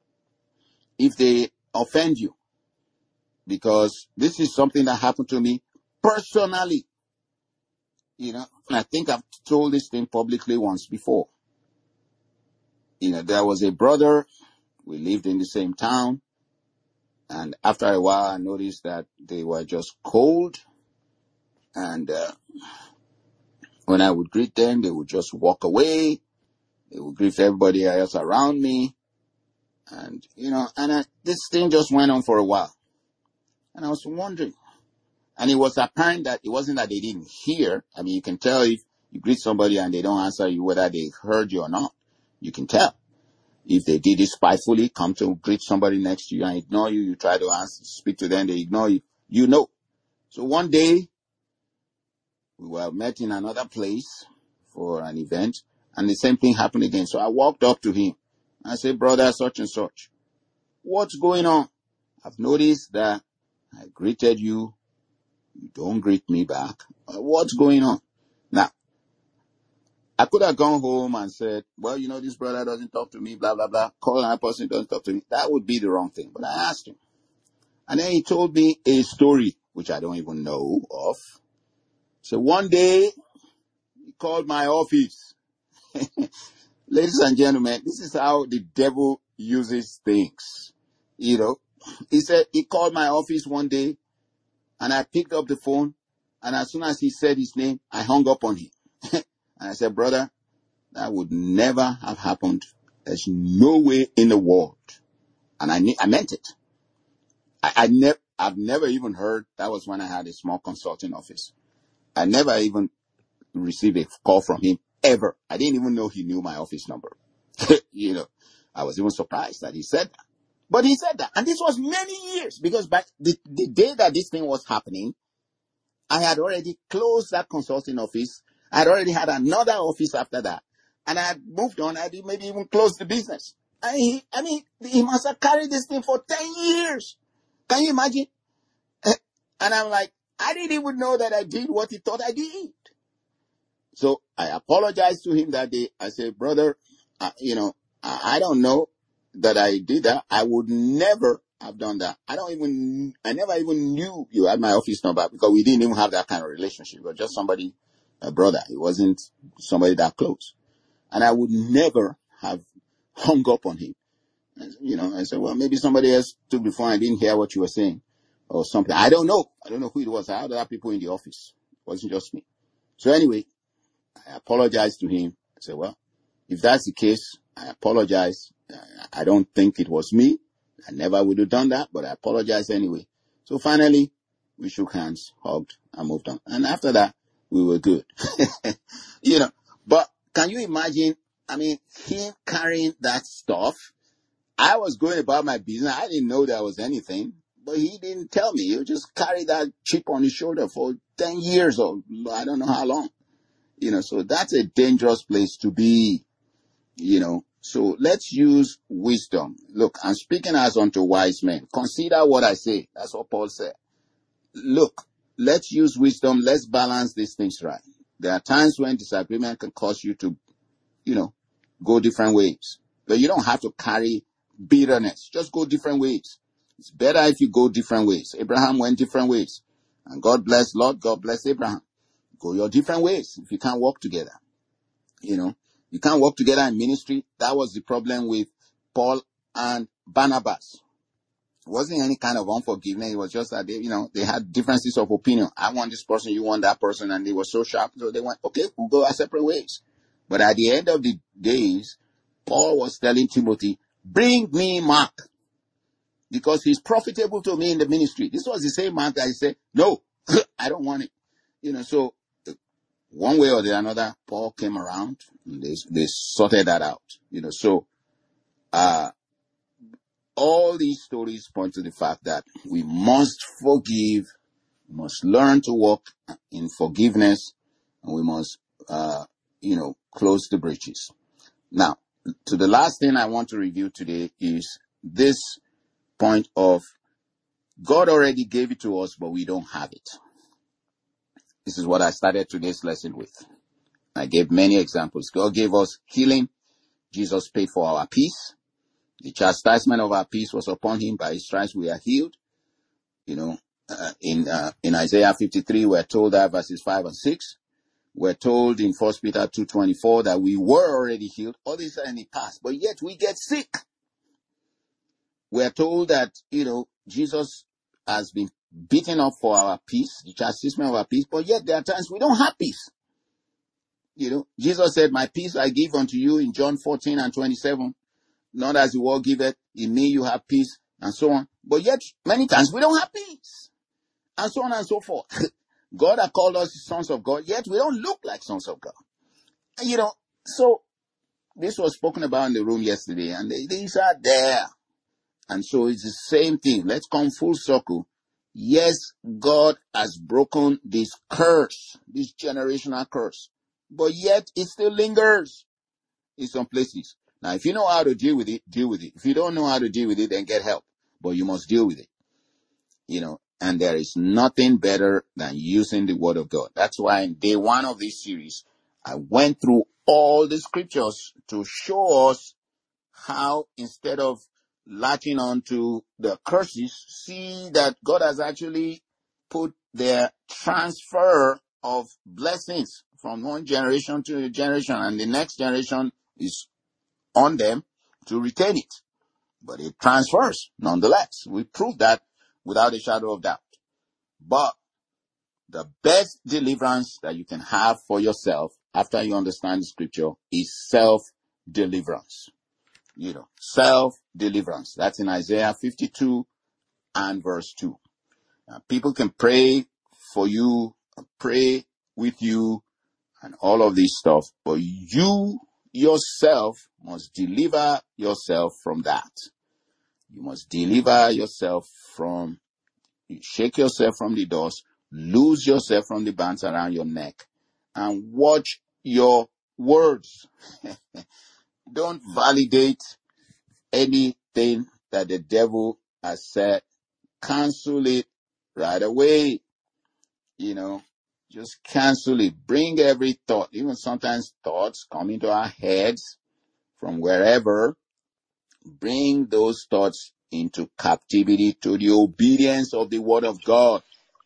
if they offend you. Because this is something that happened to me personally. And I think I've told this thing publicly once before. There was a brother, we lived in the same town, and after a while I noticed that they were just cold, and when I would greet them, they would just walk away. They would greet everybody else around me, and this thing just went on for a while, and I was wondering, and it was apparent that it wasn't that they didn't hear. I mean, you can tell if you greet somebody and they don't answer you whether they heard you or not. You can tell. If they did it spitefully, come to greet somebody next to you and ignore you, you try to speak to them, they ignore you. So one day, we were met in another place for an event, and the same thing happened again. So I walked up to him. I said, brother, such and such, what's going on? I've noticed that I greeted you. You don't greet me back. What's going on? Now, I could have gone home and said, well, this brother doesn't talk to me, blah, blah, blah. Call that person, doesn't talk to me. That would be the wrong thing. But I asked him. And then he told me a story, which I don't even know of. So one day, he called my office. Ladies and gentlemen, this is how the devil uses things. He said, he called my office one day, and I picked up the phone, and as soon as he said his name, I hung up on him. And I said, brother, that would never have happened. There's no way in the world. And I meant it. I've never even heard. That was when I had a small consulting office. I never even received a call from him ever. I didn't even know he knew my office number. I was even surprised that he said that. But he said that. And this was many years, because by the day that this thing was happening, I had already closed that consulting office. I had already had another office after that. And I had moved on. I had maybe even closed the business. He must have carried this thing for 10 years. Can you imagine? And I'm like, I didn't even know that I did what he thought I did. So I apologized to him that day. I said, brother, I don't know that I did that. I would never have done that. I never even knew you had my office number, because we didn't even have that kind of relationship. It was just somebody, a brother. It wasn't somebody that close. And I would never have hung up on him. I said, well, maybe somebody else took the phone and didn't hear what you were saying or something. I don't know. I don't know who it was. I had other people in the office. It wasn't just me. So anyway, I apologized to him. I said, well, if that's the case, I apologize. I don't think it was me. I never would have done that, but I apologize anyway. So finally, we shook hands, hugged, and moved on. And after that, we were good. But can you imagine, him carrying that stuff? I was going about my business. I didn't know there was anything, but he didn't tell me. He just carried that chip on his shoulder for 10 years or I don't know how long. So that's a dangerous place to be, So let's use wisdom. Look, I'm speaking as unto wise men. Consider what I say. That's what Paul said. Look, let's use wisdom. Let's balance these things right. There are times when disagreement can cause you to, go different ways. But you don't have to carry bitterness. Just go different ways. It's better if you go different ways. Abraham went different ways. And God bless Abraham. Go your different ways if you can't work together. You can't work together in ministry. That was the problem with Paul and Barnabas. It wasn't any kind of unforgiveness. It was just that they had differences of opinion. I want this person, you want that person, and they were so sharp. So they went, okay, we'll go our separate ways. But at the end of the days, Paul was telling Timothy, bring me Mark, because he's profitable to me in the ministry. This was the same Mark that he said, no, I don't want it. So one way or the another, Paul came around and they sorted that out. So all these stories point to the fact that we must forgive, we must learn to walk in forgiveness, and we must, close the breaches. Now, to the last thing I want to review today is this point of God already gave it to us, but we don't have it. This is what I started today's lesson with. I gave many examples. God gave us healing. Jesus paid for our peace. The chastisement of our peace was upon him. By his stripes we are healed. In Isaiah 53, we're told that verses 5 and 6. We're told in 1 Peter 2:24 that we were already healed. All this are in the past, but yet we get sick. We're told that, Jesus has been beaten up for our peace, the chastisement of our peace, but yet there are times we don't have peace. Jesus said, my peace I give unto you in John 14:27. Not as the world giveth, in me you have peace, and so on. But yet, many times we don't have peace. And so on and so forth. God has called us sons of God, yet we don't look like sons of God. So this was spoken about in the room yesterday, and these are there. And so it's the same thing. Let's come full circle. Yes, God has broken this curse, this generational curse, but yet it still lingers in some places. Now, if you know how to deal with it, deal with it. If you don't know how to deal with it, then get help. But you must deal with it. And there is nothing better than using the word of God. That's why in day one of this series, I went through all the scriptures to show us how, instead of latching on to the curses, see that God has actually put their transfer of blessings from one generation to a generation, and the next generation is on them to retain it. But it transfers nonetheless. We prove that without a shadow of doubt. But the best deliverance that you can have for yourself after you understand the scripture is self-deliverance. Self-deliverance. That's in Isaiah 52 and verse 2. People can pray for you, pray with you, and all of this stuff, but you yourself must deliver yourself from that. You must deliver yourself from, shake yourself from the dust, lose yourself from the bands around your neck, and watch your words. Don't validate anything that the devil has said. Cancel it right away. Just cancel it. Bring every thought, even sometimes thoughts come into our heads from wherever. Bring those thoughts into captivity to the obedience of the word of God.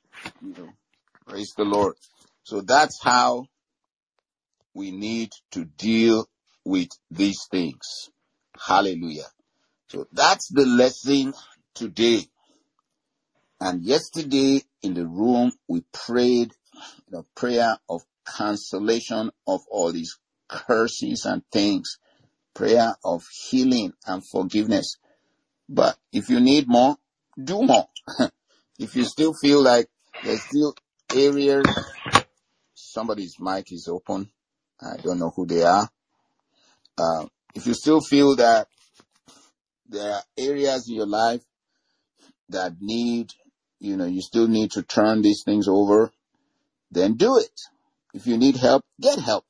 Praise the Lord. So that's how we need to deal with these things. Hallelujah. So that's the lesson today. And yesterday in the room, we prayed the prayer of cancellation of all these curses and things, prayer of healing and forgiveness. But if you need more, do more. If you still feel like there's still areas, somebody's mic is open. I don't know who they are. If you still feel that there are areas in your life that need, you still need to turn these things over, then do it. If you need help, get help.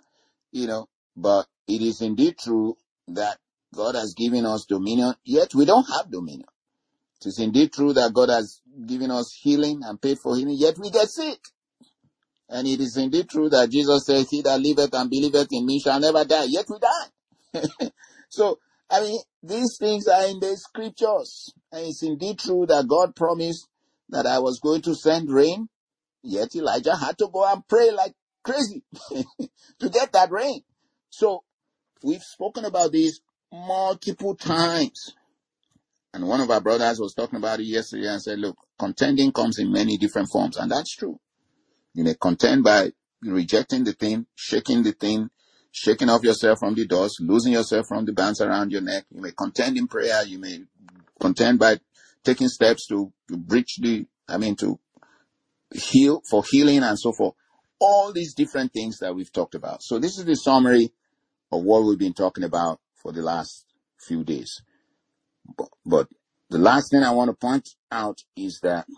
But it is indeed true that God has given us dominion, yet we don't have dominion. It is indeed true that God has given us healing and paid for healing, yet we get sick. And it is indeed true that Jesus says, he that liveth and believeth in me shall never die, yet we die. So, these things are in the scriptures. And it's indeed true that God promised that I was going to send rain, yet Elijah had to go and pray like crazy to get that rain. So, we've spoken about this multiple times. And one of our brothers was talking about it yesterday and said, look, contending comes in many different forms. And that's true. You may contend by rejecting the thing, shaking off yourself from the dust, losing yourself from the bands around your neck. You may contend in prayer. You may contend by taking steps to to heal, for healing and so forth. All these different things that we've talked about. So this is the summary of what we've been talking about for the last few days. But the last thing I want to point out is that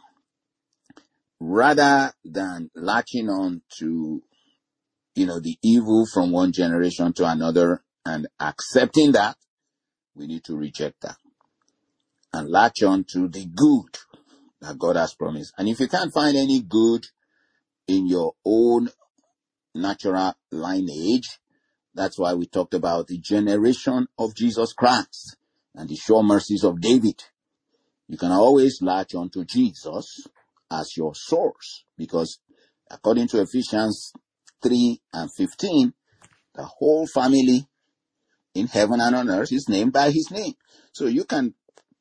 rather than latching on to, the evil from one generation to another and accepting that, we need to reject that and latch on to the good. that God has promised. And if you can't find any good in your own natural lineage, that's why we talked about the generation of Jesus Christ and the sure mercies of David. You can always latch onto Jesus as your source, because according to Ephesians 3:15, the whole family in heaven and on earth is named by his name. So you can,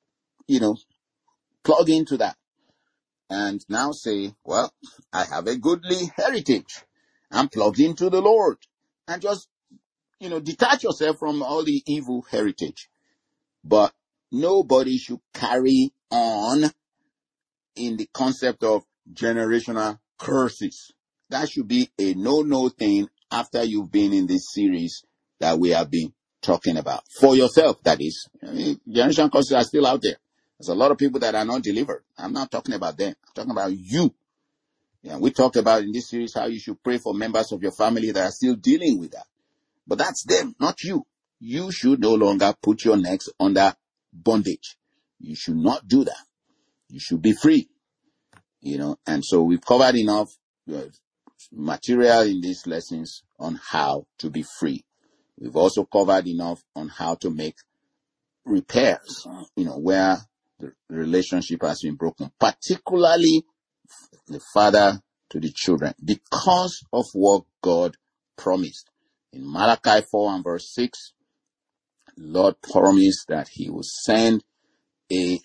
plug into that and now say, well, I have a goodly heritage. I'm plugged into the Lord. And just, detach yourself from all the evil heritage. But nobody should carry on in the concept of generational curses. That should be a no thing after you've been in this series that we have been talking about. For yourself, that is. Generational curses are still out there. There's a lot of people that are not delivered. I'm not talking about them. I'm talking about you. Yeah, we talked about in this series how you should pray for members of your family that are still dealing with that. But that's them, not you. You should no longer put your necks under bondage. You should not do that. You should be free. And so we've covered enough material in these lessons on how to be free. We've also covered enough on how to make repairs, where the relationship has been broken, particularly the father to the children, because of what God promised. In Malachi 4:6, the Lord promised that he will send he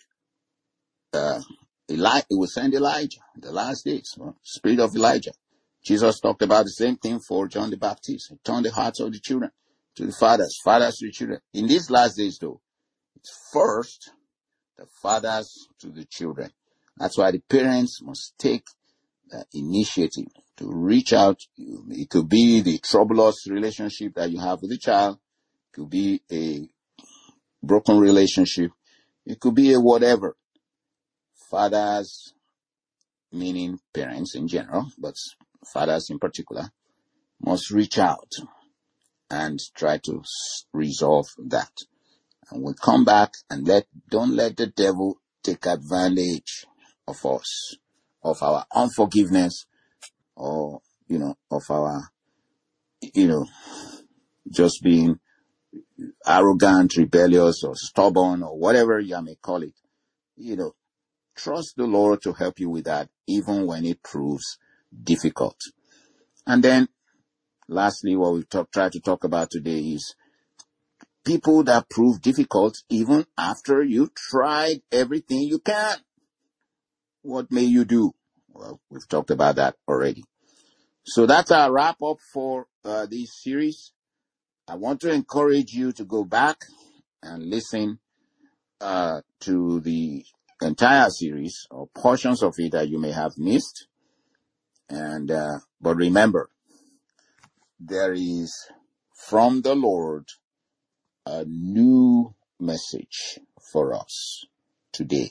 will send Elijah in the last days, spirit of Elijah. Jesus talked about the same thing for John the Baptist. He turned the hearts of the children to the fathers to the children. In these last days, though, it's first the fathers to the children. That's why the parents must take the initiative to reach out. It could be the troublous relationship that you have with the child. It could be a broken relationship. It could be a whatever. Fathers, meaning parents in general, but fathers in particular, must reach out and try to resolve that. And we'll come back and don't let the devil take advantage of us, of our unforgiveness, or, of our, just being arrogant, rebellious, or stubborn, or whatever you may call it. Trust the Lord to help you with that, even when it proves difficult. And then, lastly, what we try to talk about today is people that prove difficult even after you tried everything you can. What may you do? Well, we've talked about that already. So that's our wrap up for this series. I want to encourage you to go back and listen to the entire series or portions of it that you may have missed. And but remember, there is from the Lord a new message for us today.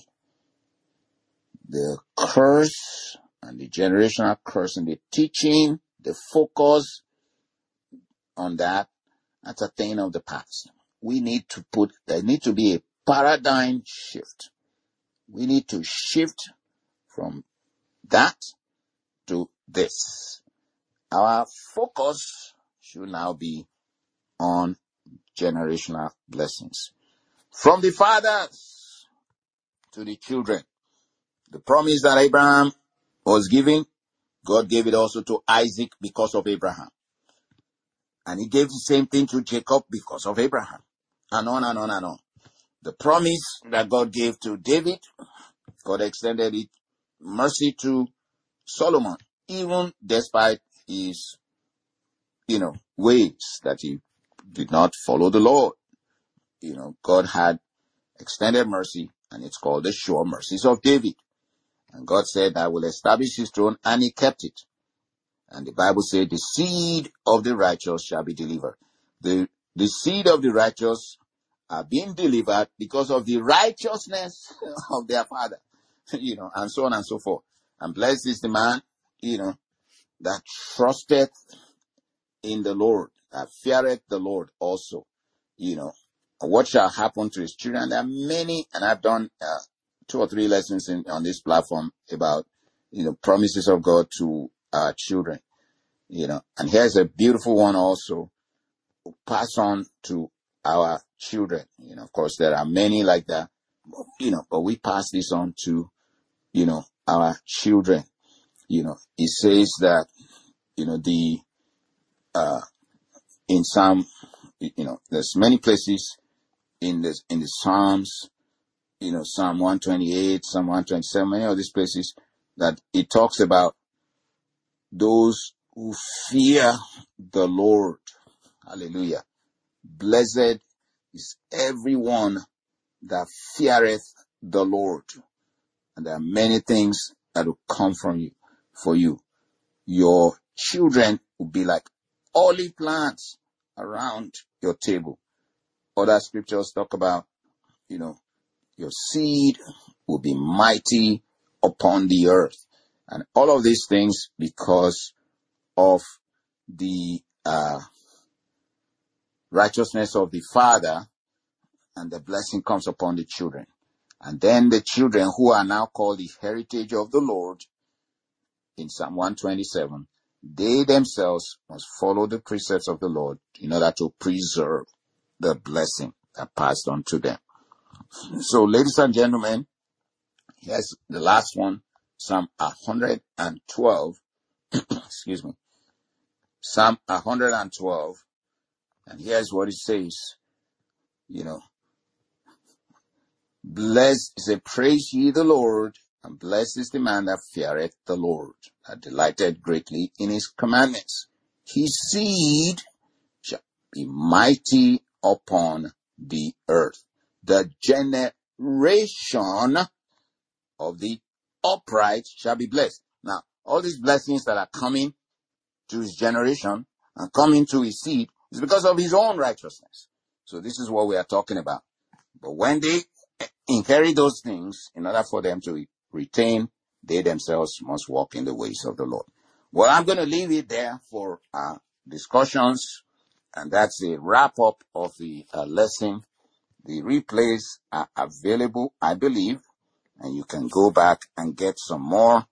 The curse and the generational curse and the teaching, the focus on that's a thing of the past. There need to be a paradigm shift. We need to shift from that to this. Our focus should now be on generational blessings. From the fathers to the children. The promise that Abraham was given, God gave it also to Isaac because of Abraham. And he gave the same thing to Jacob because of Abraham. And on and on and on. The promise that God gave to David, God extended it mercy to Solomon, even despite his, ways that he did not follow the Lord. God had extended mercy, and it's called the sure mercies of David. And God said, I will establish his throne, and he kept it. And the Bible said, the seed of the righteous shall be delivered. The seed of the righteous are being delivered because of the righteousness of their father, and so on and so forth. And blessed is the man, that trusteth in the Lord, that feareth the Lord also. What shall happen to his children? There are many, and I've done 2 or 3 lessons on this platform about, promises of God to our children, and here's a beautiful one also, pass on to our children. Of course, there are many like that, but we pass this on to, our children. It says that, in Psalm, there's many places in the Psalms, Psalm 128, Psalm 127, many of these places that it talks about those who fear the Lord. Hallelujah. Blessed is everyone that feareth the Lord. And there are many things that will come from you, for you. Your children will be like olive plants around your table. Other scriptures talk about, your seed will be mighty upon the earth. And all of these things because of the righteousness of the Father, and the blessing comes upon the children. And then the children who are now called the heritage of the Lord in Psalm 127, they themselves must follow the precepts of the Lord in order to preserve the blessing that passed on to them. So, ladies and gentlemen, here's the last one, Psalm 112. Excuse me. Psalm 112. And here's what it says. Blessed is a praise ye the Lord, and blessed is the man that feareth the Lord, that delighted greatly in his commandments. His seed shall be mighty upon the earth. The generation of the upright shall be blessed. Now, all these blessings that are coming to his generation and coming to his seed is because of his own righteousness. So this is what we are talking about. But when they inherit those things, in order for them to retain, they themselves must walk in the ways of the Lord. Well, I'm going to leave it there for discussions, and that's a wrap-up of the lesson. The replays are available, I believe, and you can go back and get some more.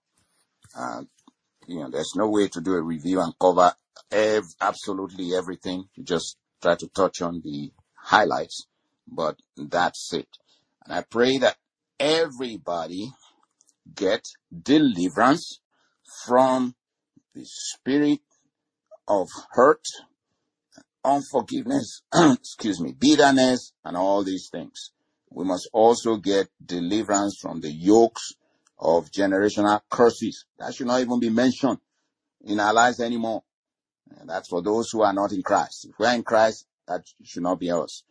There's no way to do a review and cover absolutely everything. You just try to touch on the highlights, but that's it. And I pray that everybody get deliverance from the spirit of hurt, unforgiveness, bitterness, and all these things. We must also get deliverance from the yokes of generational curses. That should not even be mentioned in our lives anymore. And that's for those who are not in Christ. If we are in Christ, that should not be us.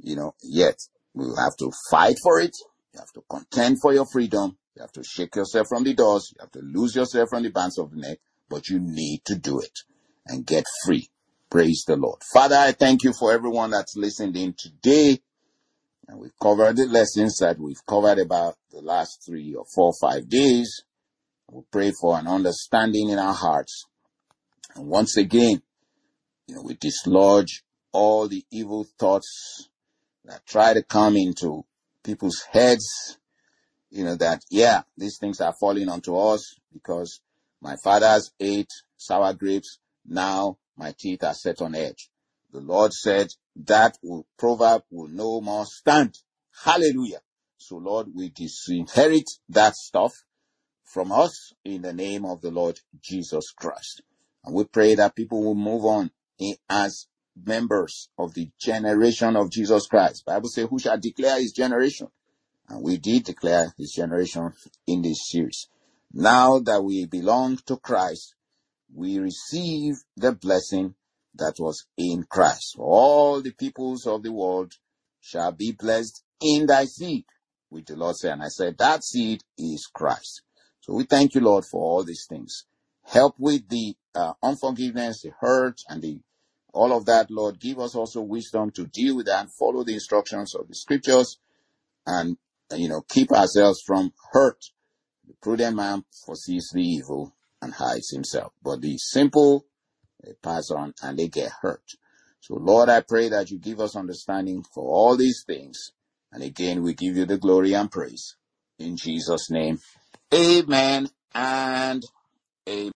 Yet we will have to fight for it. You have to contend for your freedom. You have to shake yourself from the doors. You have to lose yourself from the bands of the neck. But you need to do it and get free. Praise the Lord. Father, I thank you for everyone that's listened in today. And we've covered the lessons that we've covered about the last 3 or 4 or 5 days. We pray for an understanding in our hearts. And once again, we dislodge all the evil thoughts that try to come into people's heads, that, these things are falling onto us because my fathers ate sour grapes. Now my teeth are set on edge. The Lord said that proverb will no more stand. Hallelujah. So Lord, we disinherit that stuff from us in the name of the Lord Jesus Christ. And we pray that people will move on as members of the generation of Jesus Christ. The Bible says, who shall declare his generation? And we did declare his generation in this series. Now that we belong to Christ, we receive the blessing that was in Christ. All the peoples of the world shall be blessed in thy seed, which the Lord said. And I said, that seed is Christ. So we thank you, Lord, for all these things. Help with the unforgiveness, the hurt, and all of that, Lord. Give us also wisdom to deal with that and follow the instructions of the scriptures and, keep ourselves from hurt. The prudent man foresees the evil and hides himself. But the simple, they pass on and they get hurt. So, Lord, I pray that you give us understanding for all these things. And again, we give you the glory and praise. In Jesus' name, amen and amen.